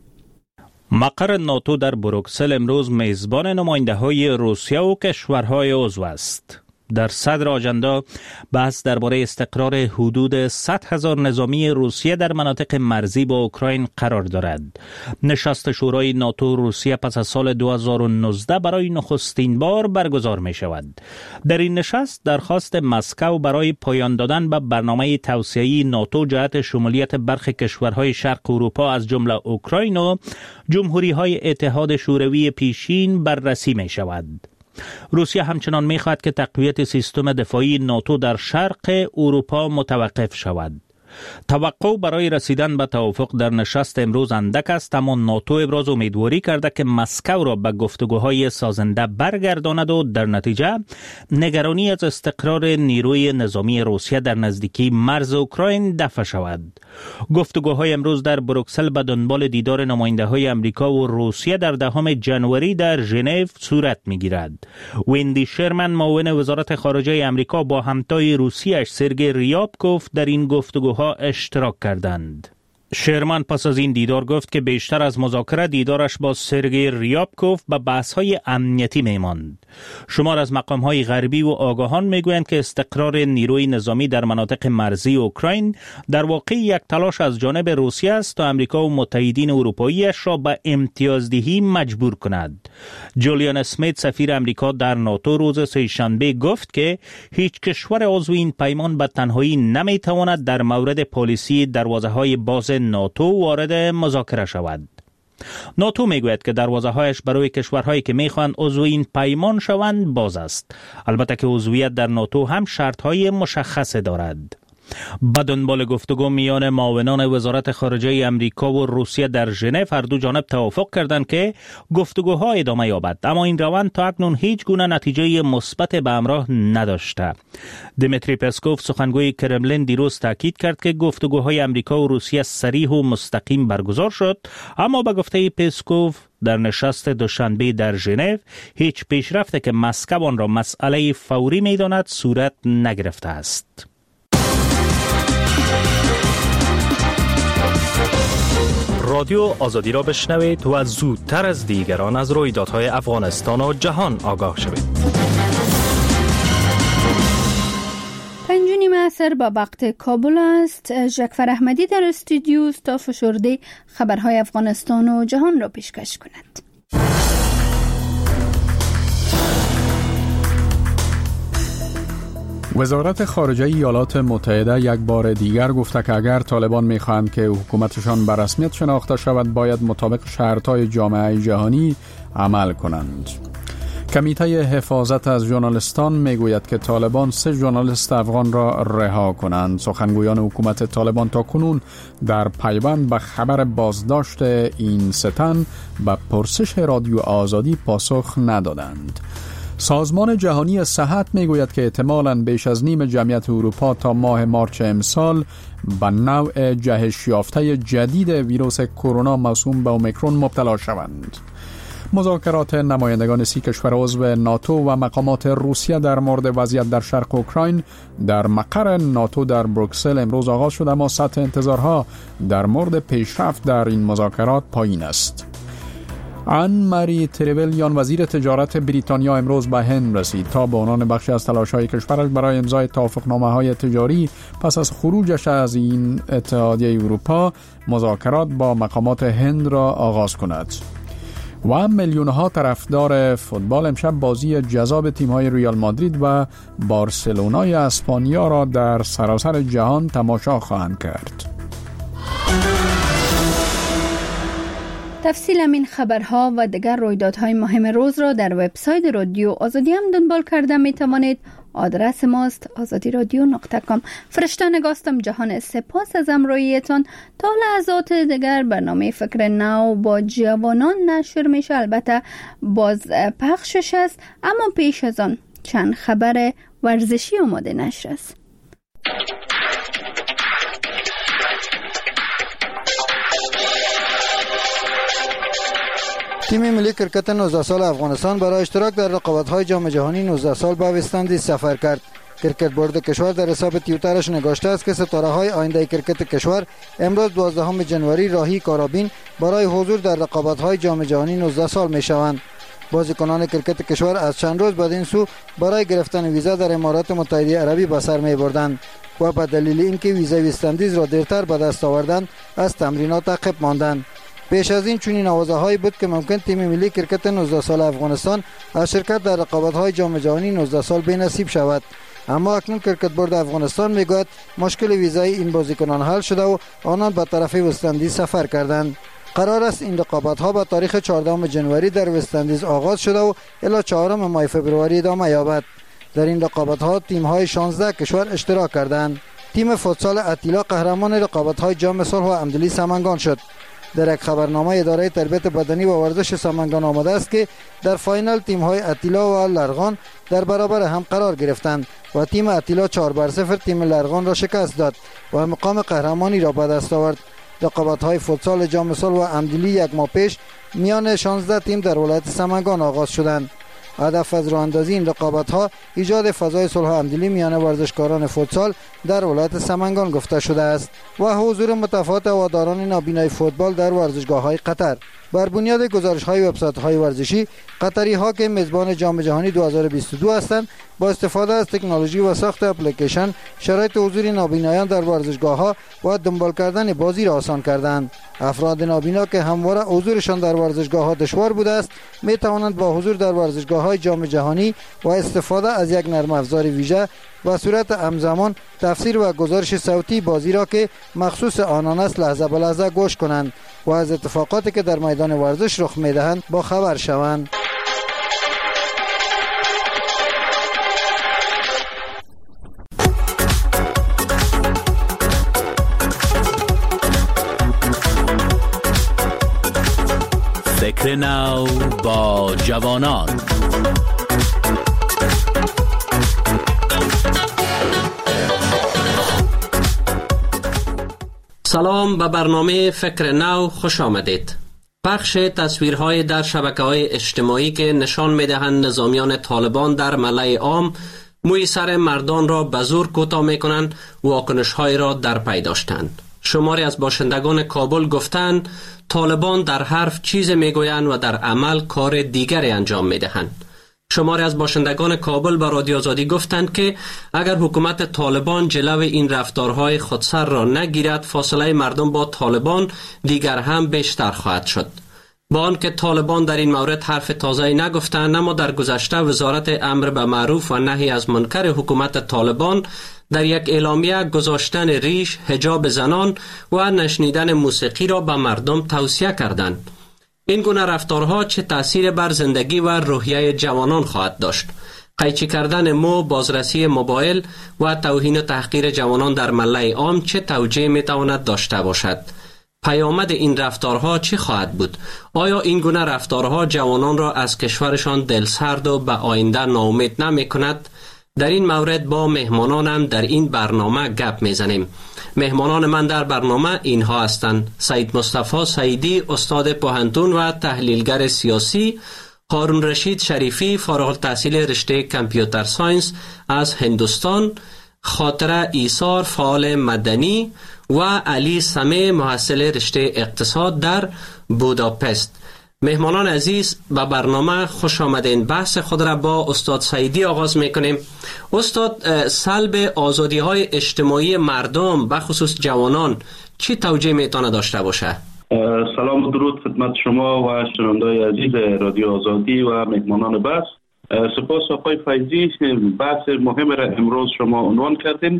مقر ناتو در بروکسل امروز میزبان نماینده های روسیه و کشورهای عضو است. در صدر آژاندا بحث درباره استقرار حدود 100,000 نظامی روسیه در مناطق مرزی با اوکراین قرار دارد. نشست شورای ناتو روسیه پس از سال 2019 برای نخستین بار برگزار می شود. در این نشست درخواست مسکو برای پایان دادن به برنامه توسعه‌ای ناتو جهت شمولیت برخی کشورهای شرق اروپا از جمله اوکراین و جمهوری‌های اتحاد شوروی پیشین بررسی می شود. روسیه همچنان می‌خواهد که تقویت سیستم دفاعی ناتو در شرق اروپا متوقف شود. توقع برای رسیدن به توافق در نشست امروز اندک است، اما ناتو ابراز امیدواری کرده که مسکو را به گفتگوهای سازنده برگرداند و در نتیجه نگرانی از استقرار نیروی نظامی روسیه در نزدیکی مرز اوکراین دفع شود. گفتگوهای امروز در بروکسل به دنبال دیدار نماینده‌های امریکا و روسیه در 10 ژانویه در ژنو صورت می‌گیرد. ویندی شرمن معاون وزارت خارجه امریکا با همتای روسیه‌اش سرگئی ریابکوف در این گفتگوها اشتراک کردند. شرمن پس از این دیدار گفت که بیشتر از مذاکره دیدارش با سرگئی ریابکوف به بحث‌های امنیتی می‌ماند. شمار از مقام‌های غربی و آگاهان می‌گویند که استقرار نیروی نظامی در مناطق مرزی اوکراین در واقع یک تلاش از جانب روسیه است تا امریکا و متحدین اروپایی‌اش را به امتیازدهی مجبور کند. جولیان اسمیت سفیر امریکا در ناتو روز سه‌شنبه گفت که هیچ کشور عضو این پیمان به تنهایی نمی‌تواند در مورد پالیسی دروازه‌های باز ناتو وارد مذاکره شود. ناتو میگوید که دروازه‌هایش برای کشورهایی که میخواهند عضو این پیمان شوند باز است. البته که عضویت در ناتو هم شرط‌های مشخص دارد. به دنبال گفتگو میان معاونان وزارت خارجه امریکا و روسیه در ژنو هر دو جانب توافق کردند که گفتگوها ادامه یابد، اما این روند تا اکنون هیچ گونه نتیجه مثبت به همراه نداشته. دیمیتری پسکوف سخنگوی کرملین دیروز تاکید کرد که گفتگوهای امریکا و روسیه صریح و مستقیم برگزار شد، اما به گفته پسکوف در نشست دوشنبه در ژنو هیچ پیشرفتی که مسکو آن را مسئله فوری می‌داند صورت نگرفته است. رادیو آزادی را بشنوید و زودتر از دیگران از رویدادهای افغانستان و جهان آگاه شوید. 5:30 عصر با وقت کابل است. جعفر احمدی در استودیو تا فشرده خبرهای افغانستان و جهان را پیشکش کند. وزارت خارجه ایالات متحده یک بار دیگر گفته که اگر طالبان می‌خواهند که حکومتشان به رسمیت شناخته شود باید مطابق شرط‌های جامعه جهانی عمل کنند. کمیته حفاظت از ژورنالیستان میگوید که طالبان 3 ژورنالیست افغان را رها کنند. سخنگویان حکومت طالبان تا کنون در پیوند به خبر بازداشت این 3 تن به پرسش رادیو آزادی پاسخ ندادند. سازمان جهانی صحت میگوید که احتمالاً بیش از نیم جمعیت اروپا تا ماه مارچ امسال به نوع جهش یافته جدید ویروس کرونا موسوم به اومیکرون مبتلا شوند. مذاکرات نمایندگان 30 کشور عضو ناتو و مقامات روسیه در مورد وضعیت در شرق اوکراین در مقر ناتو در بروکسل امروز آغاز شد، اما سطح انتظارها در مورد پیشرفت در این مذاکرات پایین است. آن ماری تریولیان وزیر تجارت بریتانیا امروز به هند رسید تا به عنوان بخشی از تلاش‌های کشورش برای امضای توافقنامه‌های تجاری پس از خروجش از این اتحادیه اروپا مذاکرات با مقامات هند را آغاز کند. و میلیون‌ها طرفدار فوتبال امشب بازی جذاب تیم‌های ریال مادرید و بارسلونای اسپانیا را در سراسر جهان تماشا خواهند کرد. تفصیل این خبرها و دیگر رویدادهای مهم روز را در وبسایت رادیو آزادی هم دنبال کرده می توانید. آدرس ماست azadiradyo.com. فرشته نگاستم جهان، سپاس از همراهیتان. تا لحظات دیگر برنامه فکر نو با جوانان نشر میشه، البته باز پخشش است، اما پیش از آن چند خبر ورزشی آماده نشر است. تیم ملی کرکت 19 سال افغانستان برای اشتراک در رقابت‌های جام جهانی 19 سال به وست‌اندیز سفر کرد. کرکت بورد کشور در حساب توییترش نگاشته است که ستاره‌های آینده کرکت کشور امروز 12 جنوری راهی کارابین برای حضور در رقابت‌های جام جهانی 19 سال می‌شوند. بازیکنان کرکت کشور از چند روز بعد این سو برای گرفتن ویزا در امارات متحده عربی به سر می‌بردند و به دلیل اینکه ویزای وست‌اندیز را دیرتر به دست آوردند از تمرینات عقب ماندند. پیش از این چنین آوازه‌هایی بود که ممکن تیم ملی کرکت 19 سال افغانستان از شرکت در رقابت‌های جام جهانی 19 سال بی‌نصیب شود، اما اکنون کرکت بورد افغانستان میگوید مشکل ویزای این بازیکنان حل شده و آنان به طرف وست‌اندیز سفر کردند. قرار است این رقابت‌ها به تاریخ 14 جنوری در وست‌اندیز آغاز شده و الی 4 ماه فوریه ادامه یابد. در این رقابت‌ها تیم‌های 16 کشور اشتراک کردند. تیم فوتسال اتیلا قهرمان رقابت‌های جام صلح و همدلی سمنگان شد. در یک خبرنامه اداره تربیت بدنی و ورزش سمنگان آمده است که در فاینال تیم‌های اتیلا و لرغان در برابر هم قرار گرفتند و تیم اتیلا 4-0 تیم لرغان را شکست داد و مقام قهرمانی را به دست آورد. رقابت‌های فوتسال جام صلح و همدلی یک ماه پیش میان 16 تیم در ولایت سمنگان آغاز شدند. هدف از راه اندازی این رقابت‌ها ایجاد فضای صلح و همدلی میان ورزشکاران فوتسال در ولایت سمنگان گفته شده است و حضور متفاوت هواداران نابینای فوتبال در ورزشگاه‌های قطر. بر بنیاد گزارش‌های وبسایت‌های ورزشی، قطری‌ها که میزبان جام جهانی 2022 هستند با استفاده از تکنولوژی و ساخت اپلیکیشن شرایط حضور نابینایان در ورزشگاه‌ها و دنبال کردن بازی را آسان کردند. افراد نابینا که همواره حضورشان در ورزشگاه‌ها دشوار بوده است می توانند با حضور در ورزشگاه‌های جام جهانی و استفاده از یک نرم افزار ویژه و صورت همزمان تفسیر و گزارش صوتی بازی را که مخصوص آنان است لحظه به لحظه گوش کنند. و از اتفاقاتی که در میدان ورزش رخ میدهند با خبر شوند. فکر نو با جوانان. سلام، به برنامه فکر نو خوش آمدید. پخش تصویرهای در شبکه‌های اجتماعی که نشان می‌دهند نظامیان طالبان در ملأ عام موی سر مردان را به زور کوتاه می‌کنند و واکنش‌های را در پی داشتند. شماری از باشندگان کابل گفتند طالبان در حرف چیز میگویند و در عمل کار دیگری انجام میدهند. شماری از باشندگان کابل به رادیو آزادی گفتند که اگر حکومت طالبان جلو این رفتارهای خودسر را نگیرد، فاصله مردم با طالبان دیگر هم بیشتر خواهد شد. با آنکه طالبان در این مورد حرف تازه‌ای نگفتند، اما در گذشته وزارت امر به معروف و نهی از منکر حکومت طالبان در یک اعلامیه گذاشتن ریش، حجاب زنان و نشنیدن موسیقی را به مردم توصیه کردند. این گونه رفتارها چه تأثیر بر زندگی و روحیه جوانان خواهد داشت؟ قیچی کردن مو، بازرسی موبایل و توهین و تحقیر جوانان در ملأ عام چه توجیه میتواند داشته باشد؟ پیامد این رفتارها چی خواهد بود؟ آیا این گونه رفتارها جوانان را از کشورشان دلسرد و به آینده ناامید نمی کند؟ در این مورد با مهمانانم در این برنامه گپ میزنیم. مهمانان من در برنامه اینها هستند: سید مصطفی سعیدی، استاد پوهنتون و تحلیلگر سیاسی، هارون رشید شریفی، فارغ التحصیل رشته کامپیوتر ساینس از هندوستان، خاطره ایثار، فعال مدنی و علی سمه، محصل رشته اقتصاد در بوداپست. مهمانان عزیز، به برنامه خوش آمدین. بحث خود را با استاد سعیدی آغاز میکنیم. استاد، سلب آزادی های اجتماعی مردم به خصوص جوانان چی توجیه میتونه داشته باشه؟ سلام و درود خدمت شما و شنوندگان عزیز رادیو آزادی و مهمانان بحث. سپاس آقای فیضی، بحث مهم را امروز شما عنوان کردین.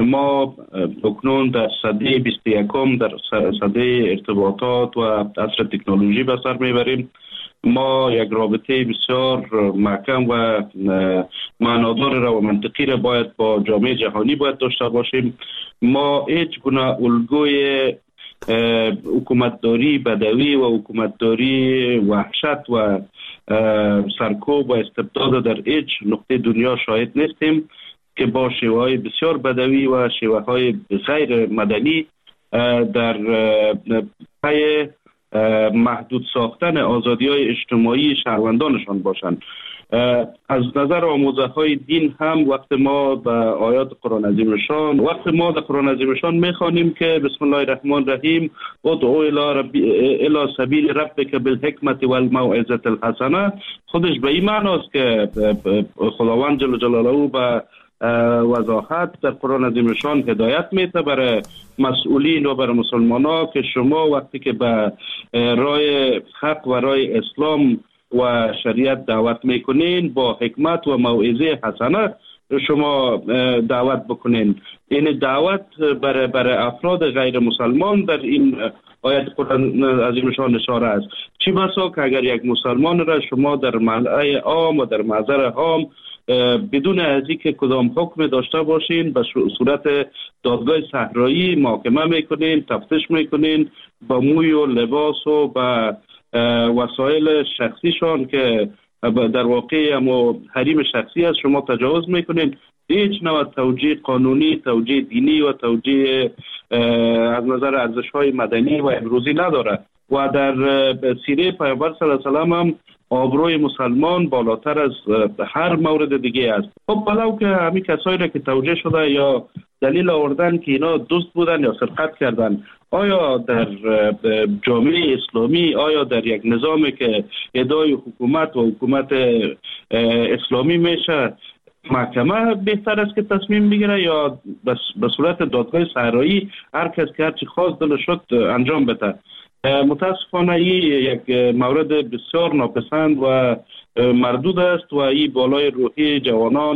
ما اکنون در سده 21 در سده ارتباطات و عصر تکنولوژی به سر میبریم. ما یک رابطه بسیار محکم و معنادار و منطقی را باید با جامعه جهانی باید داشته باشیم. ما هیچ گونه الگوی حکومتداری بدوی و حکومتداری وحشت و سرکوب و استبداد در هیچ نقطه دنیا شاهد نیستیم که با شیوه های بسیار بدوی و شیوه های غیر مدنی در پی محدود ساختن آزادی های اجتماعی شهروندانشان باشند. از نظر آموزه های دین هم وقت ما به آیات قرآن عظیم شان، وقت ما در قرآن عظیم شان میخوانیم که بسم الله الرحمن الرحیم ادعو الی سبیل ربک بالحکمت والموعظة الحسنه، خودش به این معناست که خداوند جل جلاله به وضاحت در قرآن عظیم شان هدایت میده برای مسئولین و برای مسلمانان که شما وقتی که به راه حق و راه اسلام و شریعت دعوت میکنین با حکمت و موعظه حسنه شما دعوت بکنین. این دعوت برای افراد غیر مسلمان در این آیت قرآن عظیم شان اشاره است. چی بسا که اگر یک مسلمان را شما در ملأ عام و در محضر عام بدون از اینکه کدام حکم داشته باشین به صورت دادگاه صحرایی محاکمه میکنین، تفتیش میکنین، با موی و لباس و با وسایل شخصیشان که در واقع اما حریم شخصی است شما تجاوز میکنین. هیچ نوع توجیه قانونی، توجیه دینی و توجیه از نظر ارزش‌های مدنی و امروزی نداره و در سیره پیامبر صلی الله علیه و آله هم آبروی مسلمان بالاتر از هر مورد دیگه است. خب بلاو که همین کسایی را که توجیه شده یا دلیل آوردن که اینا دزد بودن یا سرقت کردن، آیا در جامعه اسلامی، آیا در یک نظامی که ادعای حکومت و حکومت اسلامی میشه محکمه بهتر است که تصمیم بگیره یا به صورت دادگاه صحرایی هر کس که هرچی خواست دلش شد انجام بده؟ متاسفانه این یک مورد بسیار ناپسند و مردود است و این بالای روحی جوانان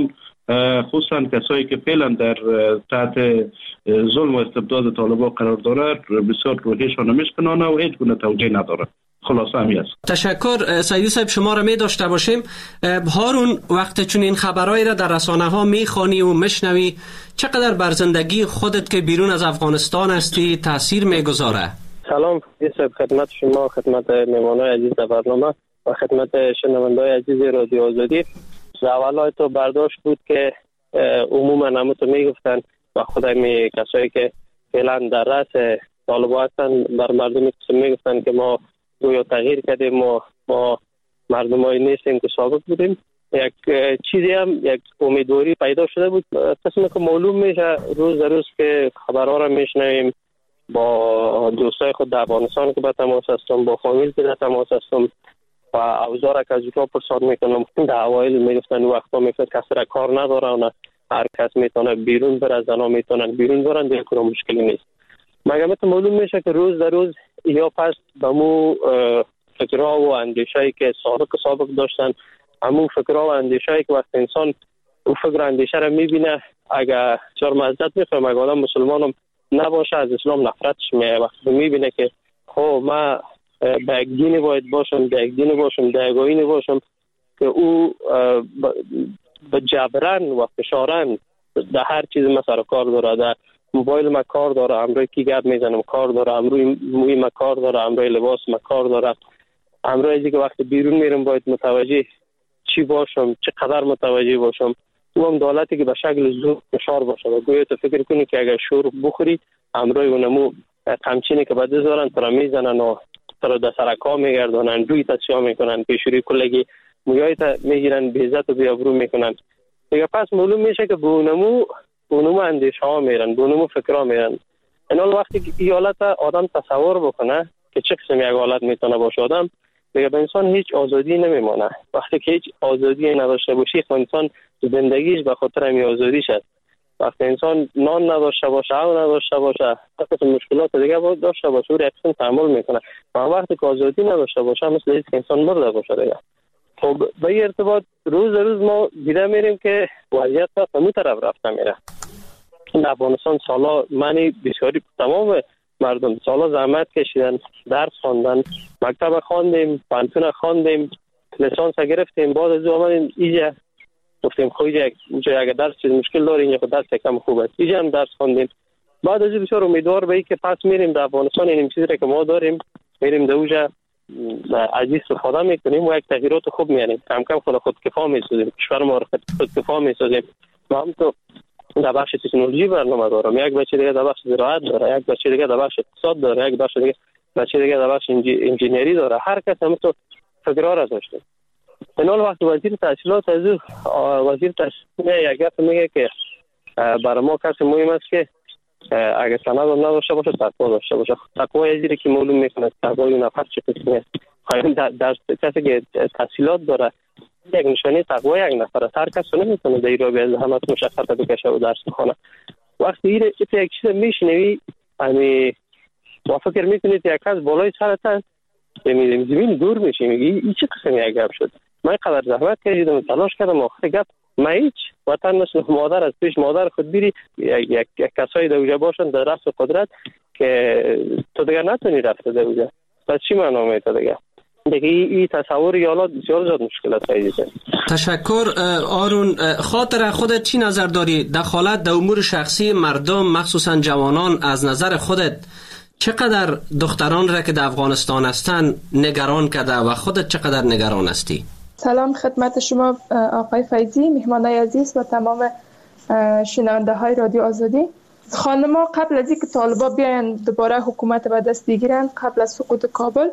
خصوصا کسایی که فعلا در تحت ظلم و استبداد طالبان قرار داره بسیار روحیشان میشکنانه و هیچ گونه توجیه نداره. خلاصه همی است. تشکر سیدی صاحب، شما را می داشته باشیم. هارون، وقتی چون این خبرهایی را در رسانه ها میخوانی و میشنوی، چقدر بر زندگی خودت که بیرون از افغانستان هستی تاثیر میگذاره؟ سلام صاحب، خدمت شما، خدمت مهمانای عزیز در برنامه و خدمت شنونده‌های عزیز رادیو آزادی. اولای تو برداشت بود که عموما همونطور میگفتن و خدای کسایی که فعلا در رأس طالبان هستن بر مردمی میگفتن که ما گویا تغییر کردیم، ما مردمایی نیستیم که سابق بودیم. یک چیزی هم یک امیدواری پیدا شده بود. قسمی که معلوم میشه روز در روز که خبرها را میشنویم، با دوستای خود در افغانستان که به تماس هستم، با فامیل که در تماس هستم و اوضاع که از اونجا پرسان میکنم، در اوایل میگفتن وقتا میگفتن کسی را کار نداره و هر کس میتونه بیرون بره، زنا میتونن بیرون برن، دیگه کنه مشکلی نیست. مگه معلوم میشه که روز در روز یا پس به مو فکرها و اندیشه‌ای که سابق داشتن، همون فکرها و اندیشه‌ای که وقت انسان او فکر اندیشه را میبینه، اگر چهار مزدت میخوام، اگر آدم مسلمانم نباشه از اسلام نفرتش میه. وقتی میبینه که خب من به یک دینی باید باشم، به یک دینی باشم، به یک آیینی باشم که او به جبران و فشارن در هر چیز ما سر کار داره، در موبایل ما کار داره، امروی کی گپ میزنم کار داره، امروی موی ما کار داره، امروی لباس ما کار داره، امروی ازی که وقتی بیرون میرم باید متوجه چی باشم، چقدر متوجه باشم. او هم دولتی که به شکل زور فشار باشه و گویا تو فکر کنی که اگر شور بخوری امروی اونمو قمچینی که بده زارن ترا میزنن و ترا در سرکا میگردانن، روی تا چیا میکنن، پیشوری کلگی مویای تا میگیرن، بیزت و بیابرو میکنن. دیگه پس معلوم میشه که به اونمو اندیشه ها میرن، به اونمو فکر ها میرن. این حال وقتی که این حالت آدم تصور بکنه که چه قسم یک حالت میتونه باشه آدم، دیگه به انسان هیچ آزادی نمیمونه. وقتی که هیچ آزادی نداشته باشی، انسان زندگیش به خاطر همین آزادی شد. وقتی انسان نان نداشته باشه، او نداشته باشه، حتی مشکلات دیگه داشته باشه، او رقصن تحمل میکنه. و وقتی که آزادی نداشته باشه مثل اینکه انسان مرده باشه دیگه. خب به این ارتباط روز روز ما دیده میریم که وضعیت به همون طرف رفته میره. در افغانستان سالا منی بسیاری تمام مردم سالا زحمت کشیدن، درس خواندن، مکتب خواندیم، پانتون خواندیم، لیسانس گرفتیم، بعد از اومدیم اینجا گفتیم خب اینجا اگه درس چیز مشکل داره، اینجا خود درس کم خوبه، اینجا هم درس خواندیم. بعد از بسیار امیدوار به این که پس میریم در افغانستان این چیزی که ما داریم میریم در اونجا از استفاده میکنیم و یک تغییرات خوب میاریم، کم کم خود کفا میسازیم، کشور ما رو خود کفا میسازیم. ما هم تو در بخش تکنولوژی برنامه دارم، یک بچه دیگه در بخش زراعت داره، یک بچه دیگه در بخش اقتصاد داره، یک بچه دیگه در بخش انجینری داره. هر کس هم تو فکرها را داشته. این حال وقت وزیر تحصیلات از وزیر تحصیلات یک گفت میگه که برای ما کسی مهم است که اگر سند نداشته باشه تقوا داشته باشه. تقوا یه که معلوم میکنه تقوای نفر چه قسمیه. در کسی که تحصیلات داره یک نشانی تقوا یک نفر است. هر کس نمیتونه در ایران به زحمت مشقت بکشه و درس بخونه. وقتی این یک چیز میشنوی یعنی با فکر میکنید یک کس بالای سرت زمین دور میشه، میگی این چه قسم یک گپ شد. من قدر زحمت کشیدم، تلاش کردم، آخر گپ ما هیچ وطن مثل مادر از پیش مادر خود بیری یک کسایی در اونجا باشن در رأس قدرت که تو دیگه نتونی رفته در اونجا. پس چی معنا میده دیگه این تصور یالات بسیار زیاد مشکلات پیدا کنه. تشکر آرون. خاطر خودت چی نظر داری دخالت در امور شخصی مردم مخصوصا جوانان از نظر خودت چقدر دختران را که در افغانستان هستن نگران کرده و خودت چقدر نگران هستی؟ سلام خدمت شما آقای فیضی، مهمانای عزیز و تمام شنونده های رادیو آزادی. خانما قبل از اینکه طالبان بیاین دوباره حکومت به دست بگیرن، قبل از سقوط کابل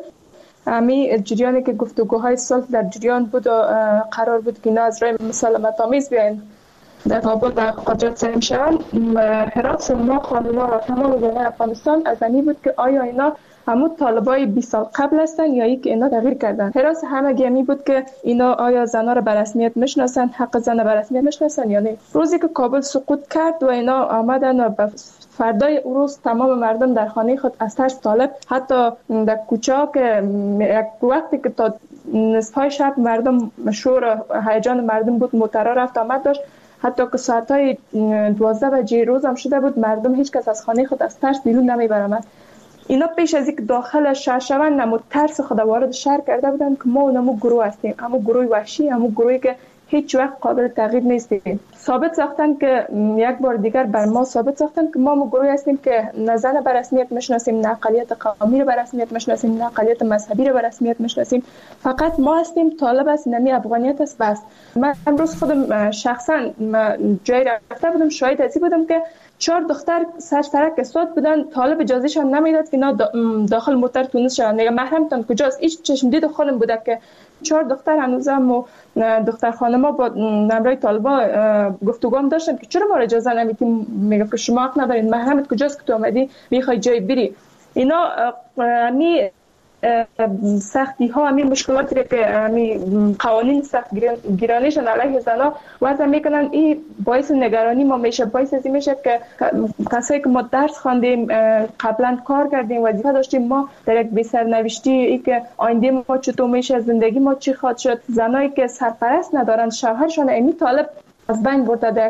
امی جریانی که گفتگوهای صلح در جریان بود و قرار بود که اینا از راه مسالمت آمیز بیاین در کابل در قدرت سریم شوند، حراس ما خانما و تمام جامعه افغانستان از اینی بود که آیا اینا همون طالبای 20 سال قبل هستن یا ای که اینا تغییر کردن. حراس همه گمی بود که اینا آیا زنا را به رسمیت میشناسن، حق زن به رسمیت میشناسن یا نه. روزی که کابل سقوط کرد و اینا آمدن و فردای روز تمام مردم در خانه خود از تشت طالب، حتی در کوچه که یک وقتی که تا نصفای شب مردم شور و هیجان مردم بود، موترها رفت آمد داشت، حتی که ساعتای 12 بجه روز هم شده بود مردم هیچ کس از خانه خود از ترس بیرون نمیبرند. اینا پیش از اینکه داخل شهر شوند نمو ترس خود وارد شهر کرده بودند که ما نمو گروه هستیم، همون گروه وحشی، همون گروهی که هیچ وقت قابل تغییر نیستیم. ثابت ساختن که یک بار دیگر بر ما ثابت ساختن که ما گروهی هستیم که نه زن به رسمیت میشناسیم، نه اقلیت قومی رو به رسمیت میشناسیم، نه اقلیت مذهبی رو به رسمیت میشناسیم. فقط ما هستیم، طالب است، نمی افغانیت است بس. من امروز خودم شخصا جای رفته بودم، شاهد ازی بودم که 4 دختر سرک استاد بودن، طالب اجازهشان نمیداد که داخل موتر تونس شوند. میگه محرمتان کجاست؟ ایش چشم دید خودم بوده که 4 دختر هنوزم و دختر خانما با نمرای طالبا گفتگو هم داشتن که چرا ما اجازه نمیدیم. میگه که شما حق ندارید، محرمت کجاست که تو اومدی میخوای جای بری. اینا می سختی ها، همین مشکلاتی که قوانین سخت گیرانیشان علیه زنها وضع میکنن، این باعث نگرانی ما میشه، باعث ازی میشه که کسایی که ما درس خواندیم، قبلا کار کردیم، وظیفه داشتیم، ما در یک بی‌سرنوشتی ای که آینده ما چطور میشه، زندگی ما چی خواهد شد. زنایی که سرپرست ندارن، شوهرشون اینی طالب از بین برده در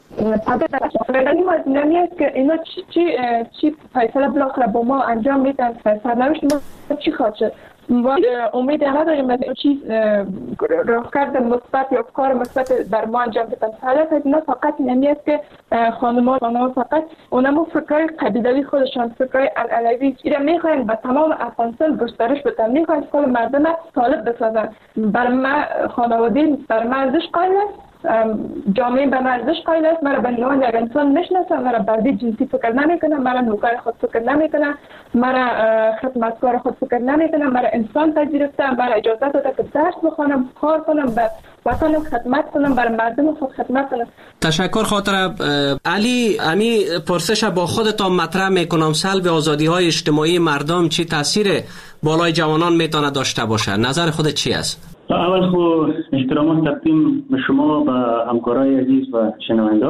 نگرانی ما نمیاد که اینا چی فیصله بالاخره با ما انجام میدن، سرنوشت ما چی خواهد شد. امید نداریم از این چیز راهکارد مثبت یا کار مثبت بر ما انجام بدن. حالت اینا فقط نمیاد که خانم‌ها فقط اونمو فکرای قبیلوی خودشان، فکرای علوی اینا میخواین به تمام افغانستان گسترش بدن، میخواین کل مردم طالب بسازن. بر ما خانواده بر ما ارزش قائل است، جامعه به ارزش قائل است، مرا به عنوان یک انسان میشناسه، مرا بردی جنسی فکر نمیکنه، مرا نوکر خود فکر نمیکنه، مرا خدمتکار خود فکر نمیکنه، مرا انسان پذیرفته، مرا اجازه داده که درس بخونم، کار کنم، به وطنم خدمت کنم، برای مردم خود خدمت کنم. تشکر خاطر علی. امی پرسش با خودتان مطرح میکنم، سلب آزادی های اجتماعی مردم چی تاثیر بالای جوانان میتونه داشته باشه؟ نظر خودت چی است؟ اول خو احترامات تقدیم به شما و همکارای عزیز و شنونده.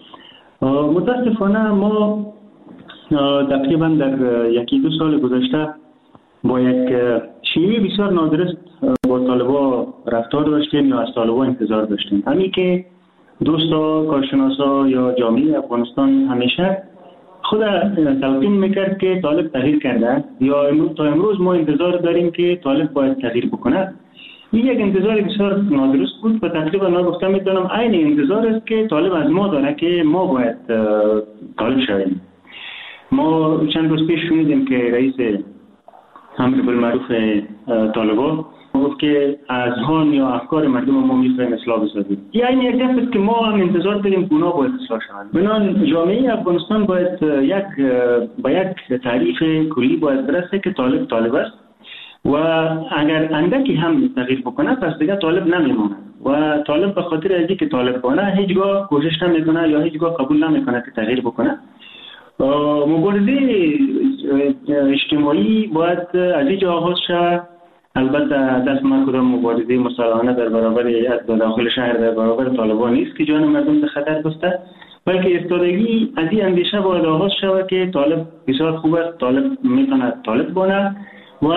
متاسفانه ما تقریبا در 1-2 سال گذشته با یک شیوه بسیار نادرست با طالبا رفتار داشتیم یا از طالبا انتظار داشتیم. همین که دوستا، کارشناسا یا جامعه افغانستان همیشه خود تلقین میکرد که طالب تغییر کرده یا تا امروز ما انتظار داریم که طالب باید تغییر بکنه. این یک انتظار بسیار نادرست بود و تقریبا من گفتم میتونم عین انتظار است که طالب از ما داره که ما باید طالب شویم. ما چند روز پیش شنیدیم که رئیس امر بالمعروف طالبا گفت که اذهان یا افکار مردم ما میخوایم اصلاح بسازیم. یعنی یک دفعه است که ما هم انتظار داریم که اونا باید اصلاح شوند. بنابراین جامعه افغانستان باید با یک تعریف کلی باید برسه که طالب است و اگر اندکی هم تغییر بکنه پس دیگه طالب نمیمونه و طالب به خاطر ازی که طالب بانه هیچگاه کوشش نمیکنه یا هیچگاه قبول نمیکنه که تغییر بکنه. مبارزه اجتماعی باید از اینجا آغاز شود. البته دست ما کدام مبارزه مسلحانه در برابر داخل شهر در برابر طالبان نیست که جان مردم به خطر بسته، بلکه ایستادگی از این اندیشه باید آغاز شود که طالب بسیار خوب است، طالب میتونه طالب بانه و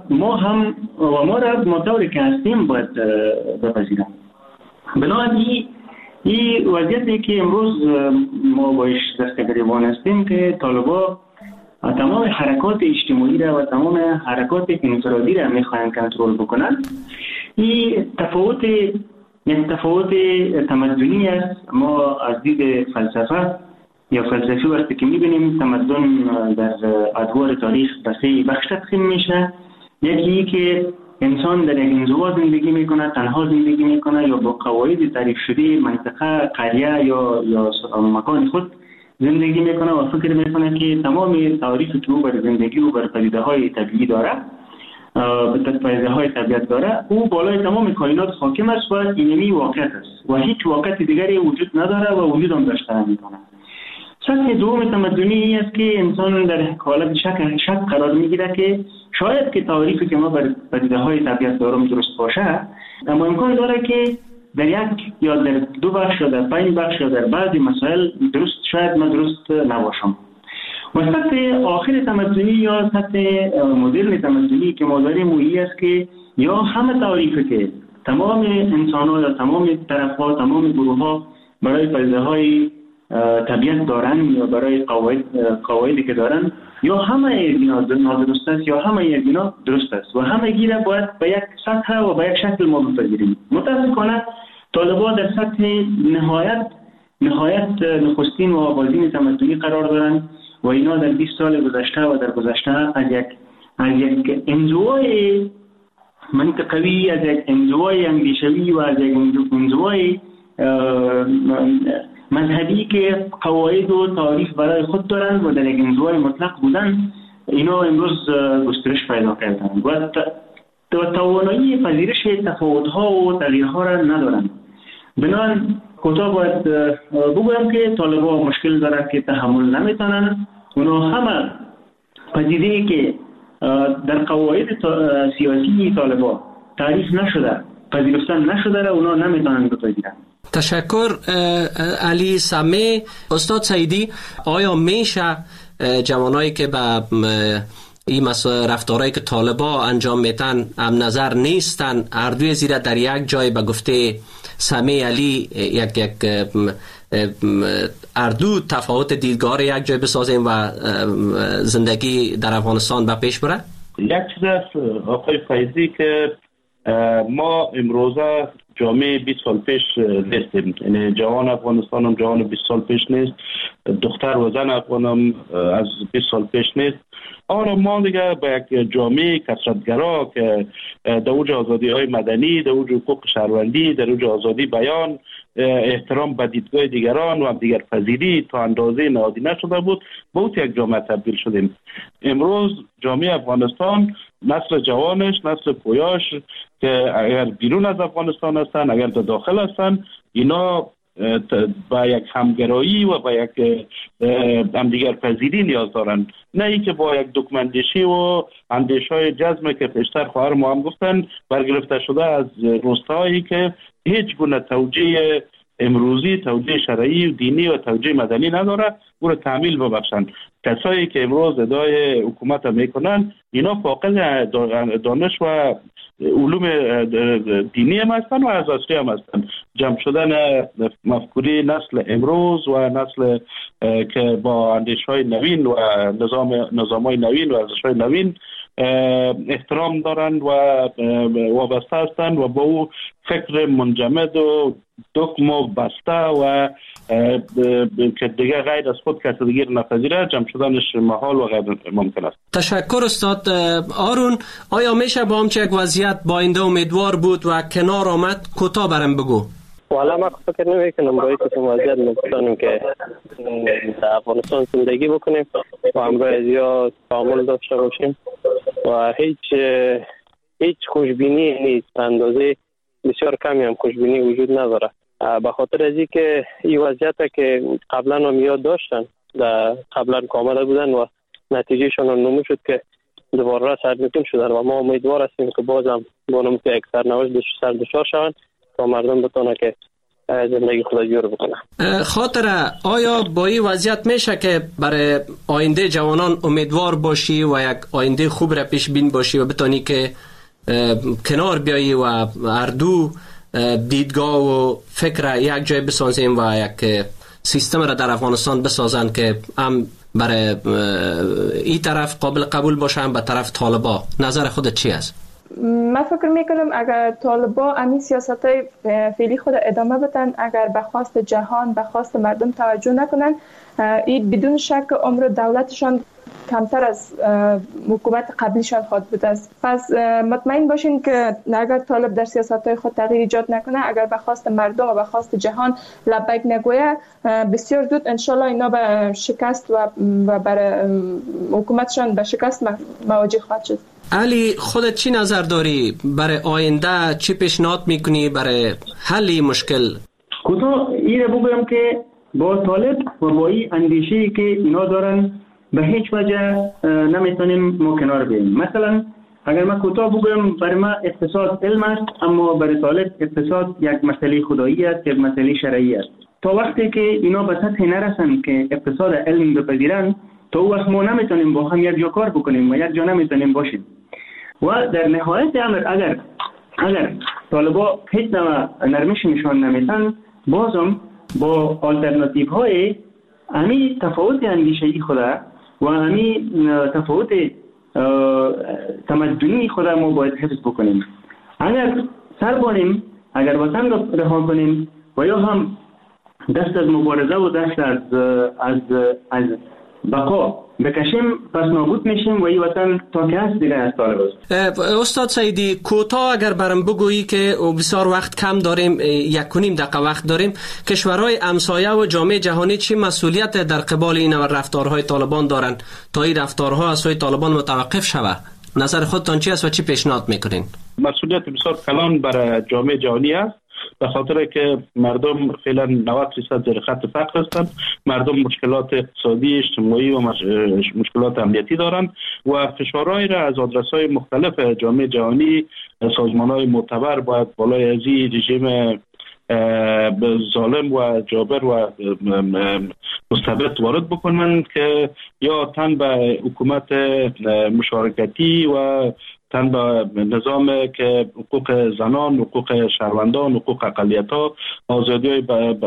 ما را مطوری که هستیم باید بپذیریم. بنابراین این وضعیتی که امروز ما باش دست گریبان هستیم که طالبا تمام حرکات اجتماعی را و تمام حرکات انفرادی را میخواهند کنترل بکنند. این تفاوت تمدنی است. ما از دید فلسفه یا فلسفی وقتی که میبینیم تمدن در ادوار تاریخ به 3 بخش تقسیم میشه. یکی که انسان در یک انزوا زندگی میکنه، تنها زندگی میکنه یا با قواعد تعریف شده منطقه، قریه یا مکان خود زندگی میکنه و فکر میکنه که تمام تعریفی که او بر زندگی و بر پدیده های طبیعی داره، به پدیده های طبیعت داره، او بالای تمام کائنات حاکم است و اینمی واقعیت است و هیچ واقعیت دیگری وجود نداره و وجود هم داشته نمیکنه. سطح دوم تمدنی است که انسان در حالت شک قرار میگیره که شاید که تعریفی که ما بر پدیده های طبیعت داریم درست باشه، اما امکان داره که در یک یا در 2 بخش یا در 5 بخش یا در بعضی مسائل درست شاید من درست نباشم. و سطح آخر تمدنی یا سطح مدرن تمدنی که ما داریم مویی است که یا همه تعریفی که تمام انسان ها یا تمام طرف ها، تمام گروه ها برای فریضه های طبیعت دارن یا برای قواعدی که دارن، یا همه اینا نادرست است یا همه اینا درست است و همه گیره باید به یک سطح و به یک شکل ما بپذیریم. متاسفانه طالبان در سطح نهایت نخستین و آغازین تمدنی قرار دارن و اینا در 20 سال گذشته و در گذشته از یک انزوای منطقوی، از یک انزوای اندیشوی و از یک انزوای مذهبی که قواعد و تعریف برای خود دارند و در یک انزوای مطلق بودن، اینا امروز گسترش پیدا کردند و توانایی پذیرش تفاوت‌ها و تغییرها را ندارند. بنابراین کوتاه باید بگویم که طالبان مشکل دارند که تحمل نمیتونن. اونا همه پدیده‌ای که در قواعد سیاسی طالبان تعریف نشده، پذیرفتن نشده را اونا نمیتونن بپذیرن. تشکر علی سمه. استاد سعیدی، آیا میشه جوانایی که به این رفتارهایی که طالبان انجام میتن هم نظر نیستن، هر دوی زیره در یک جای به گفته سمه علی یک اردو تفاوت دیدگاه یک جای بسازیم و زندگی در افغانستان به پیش بره؟ یک چیز است آقای فیضی که ما امروزه جامعه 20 سال پیش نیستیم، یعنی جوان افغانستان هم جوان 20 سال پیش نیست، دختر و زن افغان هم از 20 سال پیش نیست. آره ما دیگه با یک جامعه کثرتگرا که در اوج آزادی های مدنی، در اوج حقوق شهروندی، در اوج آزادی بیان، احترام به دیدگاه دیگران و دیگر پذیری تا اندازه نهادی نشده بود، با یک جامعه تبدیل شدیم. امروز جامعه افغانستان، نسل جوانش، نسل پویاش که اگر بیرون از افغانستان هستن، اگر در داخل هستن، اینا با یک همگرایی و با یک همدیگر پذیری نیاز دارن، نه ای که با یک دکمندشی و اندیشهای جزمه که پیشتر خواهر ما هم گفتن برگرفته شده از روستایی که هیچ گونه توجیه امروزی، توجیه شرعی و دینی و توجیه مدنی نداره، او را تعمیل ببخشن. کسایی که امروز ادعای حکومت میکنن اینا فاقد دانش و علوم دینی هم هستن و اساسی هم هستن. جمع شدن مفکوری نسل امروز و نسل که با اندیش‌های نوین و نظام‌های نوین و ارزش‌های نوین احترام دارند و وابسته هستند و با او فکر منجمد و دکم و بسته و که دیگه غیر از خود کسی دیگر نپذیره، جمع شدنش محال و غیر ممکن است. تشکر استاد آرون. آیا میشه با همچه یک وضعیت با آینده امیدوار بود و کنار آمد؟ کوتاه برام بگو. والا ما فکر نمی‌کنم با اینکه وضعیت ممکنه که در افغانستان زندگی بکنیم و همراه زیاد تعامل داشته باشیم و هیچ خوشبینی نیست، اندازه بسیار کمی هم خوشبینی وجود نداره، به خاطر از اینکه این وضعیت که قبلا هم یاد داشتن، قبلا آمده بودن و نتیجهشون هم نمود شد که دوباره سرنگون شدن و ما امیدوار هستیم که بازم بانم که یک سرنوشت دچار شوند تا مردم بتونه که زندگی خود جور بکنه. خاطره، آیا با این وضعیت میشه که برای آینده جوانان امیدوار باشی و یک آینده خوب را پیش بین باشی و بتونی که کنار بیایی و هر دو دیدگاه و فکر یک جای بسازیم و یک سیستم را در افغانستان بسازن که هم برای این طرف قابل قبول باشن به طرف طالبا؟ نظر خودت چی است؟ من فکر میکنم اگر طالبا امی سیاستای فعلی خود ادامه بدن، اگر به خواست جهان، به خواست مردم توجه نکنن، این بدون شک عمر دولتشان کمتر از حکومت قبلیشان خواهد بود است. پس مطمئن باشین که اگر طالب در سیاست‌های خود تغییر ایجاد نکنه، اگر به خواست مردم و به خواست جهان لبیک نگویه، بسیار زود انشالله اینا به شکست و برای حکومتشان به شکست مواجه خواهد شد. علی، خودت چی نظر داری؟ برای آینده چی پیشنهاد میکنی برای حل این مشکل؟ کوتاه این رو بگم که با طالب و با این اندیشه‌ای که اینا دارن به هیچ وجه نمیتونیم ما کنار بیاییم. مثلا اگر من کوتاه بگم، برای ما اقتصاد علم است، اما برای طالب اقتصاد یک مسئله خدایی است، یک مسئله شرعی است. تا وقتی که اینا به سطح نرسن که اقتصاد علم بپذیرن، تا وقت ما نمیتونیم با هم یک جا کار بکنیم و یک جا نمیتونیم باشیم. و در نهایت امر اگر طالبا هیچ نوع نرمش نشان نمیتن، بازم با آلترناتیو های امی تفاوت اندیشه‌ای خود و امی تفاوت تمدنی خود ما باید حفظ بکنیم. اگر سر بانیم، اگر وطن را رها کنیم و یا هم دست از مبارزه و دست از بقا بکشیم، پس نابود میشیم و این وطن تا که هست دیگه از طالب است. استاد سعیدی، کوتاه اگر برام بگویی که بسیار وقت کم داریم، 1.5 دقیقه وقت داریم، کشورهای همسایه و جامعه جهانی چی مسئولیت در قبال این رفتارهای طالبان دارند تا این رفتارها از سوی طالبان متوقف شود؟ نظر خودتان چی است و چی پیشنهاد میکنین؟ مسئولیت بسیار کلان برای جامعه جهانی است، به خاطر که مردم فعلا 90% زیر خط فقر هستند. مردم مشکلات اقتصادی، اجتماعی و مشکلات امنیتی دارند و فشارهای را از آدرس‌های مختلف جامعه جهانی، سازمان‌های معتبر باید بالای از این رژیم ظالم و جابر و مستبد وارد بکنند که یا تن به حکومت مشارکتی و تن به نظام که حقوق زنان، حقوق شهروندان، حقوق اقلیت‌ها، آزادی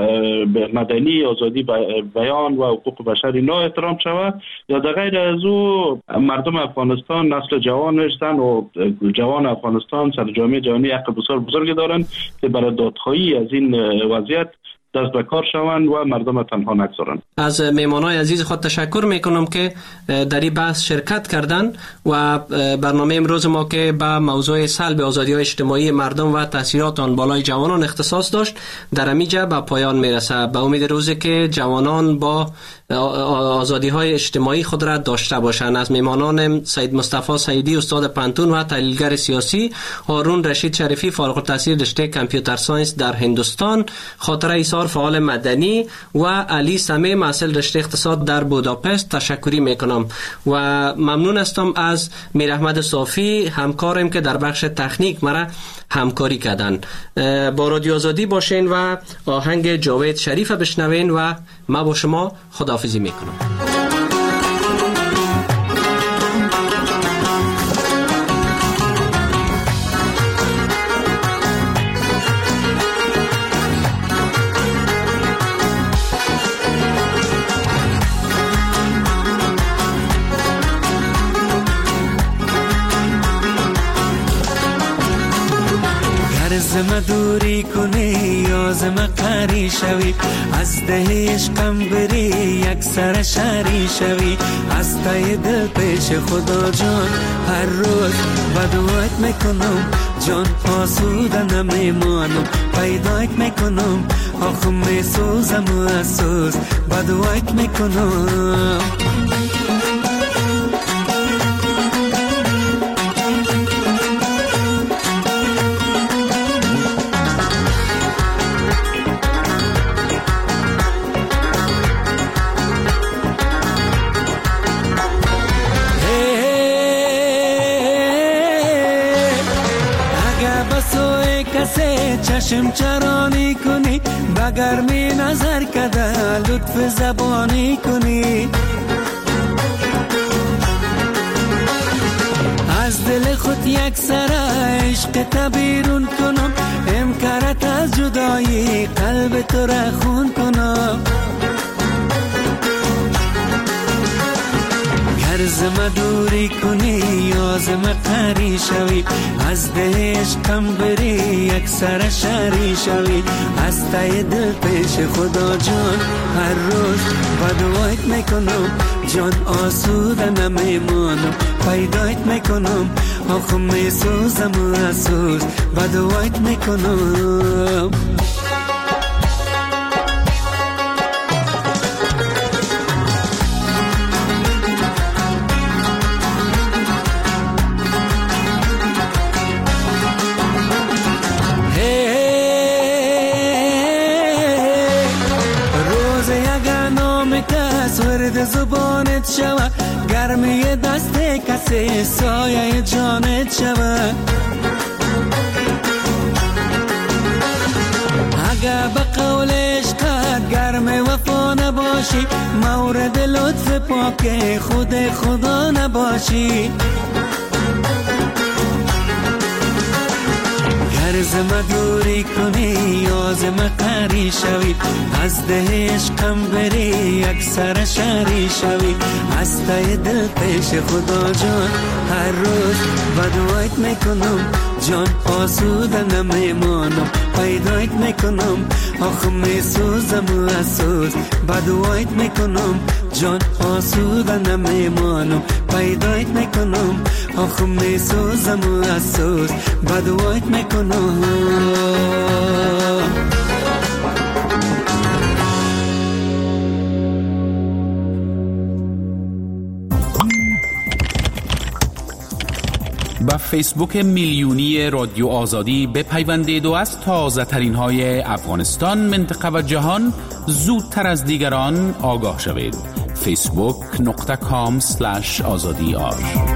مدنی، آزادی بیان و حقوق بشر اینا احترام شود، یا در غیر از او مردم افغانستان نسل جوانش هستند و جوان افغانستان سر جامعه جهانی حق بسیار بزرگی دارند که برای دادخواهی از این وضعیت دست به کار شوند و مردم تنها نگذارند. از مهمانای عزیز خود تشکر میکنم که در این بحث شرکت کردن و برنامه امروز ما که به موضوع سلب آزادی‌های اجتماعی مردم و تاثیرات آن بالای جوانان اختصاص داشت در همینجا به پایان میرسه. به امید روزی که جوانان با آزادی‌های اجتماعی خود را داشته باشند. از مهمانان سید مصطفی سعیدی استاد پانتون و تحلیلگر سیاسی، هارون رشید شریفی فارغ التحصیل رشته کامپیوتر ساینس در هندوستان، خاطره ایثار فعال مدنی و علی سمی محصل رشته اقتصاد در بوداپست تشکری میکنم و ممنون هستم از میر احمد صافی همکارم که در بخش تکنیک مرا همکاری کردن. با رادیو آزادی باشین و آهنگ جاوید شریف بشنوین و ما با شما خداحافظی میکنم. زم دوری کنی یا زم قری شوی، از ده عشقم بری یک سر شری شوی، از تای دل پیش خدا جان هر روز بدوات میکنم، جان آسوده نمیمانم، پیدایت میکنم آخ میسوزم و اسوز بدوات میکنم. چشم چرانی کنی بگرمی نظر کده لطف زبانی کنی، از دل خود یک سر عشق تبیرون کنم، امکارت از جدایی قلب تو را خون کنم. زم دوری کنی یا زم قری شوی، از ده عشقم بری یک سر شری شوی، از تای دل پیش خدا جان هر روز بدوایت میکنم، جان آسوده نمیمانم، پیدایت میکنم آخ میسوزم و اسوز بدوایت میکنم. زبانت شوه گرمی دست کسی سایه جانت شوه، اگه به قول عشقت گرم وفا نباشی، مورد لطف پاک خود خدا نباشی، گر زم دوری کنی یا زم قری شوی از ده عشقم بری یک سر شری شوی از ته دل پیش خدا جان هر روز بدوایت میکنم جان آسوده نمیمانم پیدایت میکنم آخ میسوزم و اسوز بدوایت میکنم جان آسوده نمیمانم پیدایت میکنم آخ میسوزم و اسوز بدوایت میکنم با فیسبوک میلیونی رادیو آزادی بپیوندید و از تازه ترین های افغانستان، منطقه و جهان زودتر از دیگران آگاه شوید. facebook.com/azadi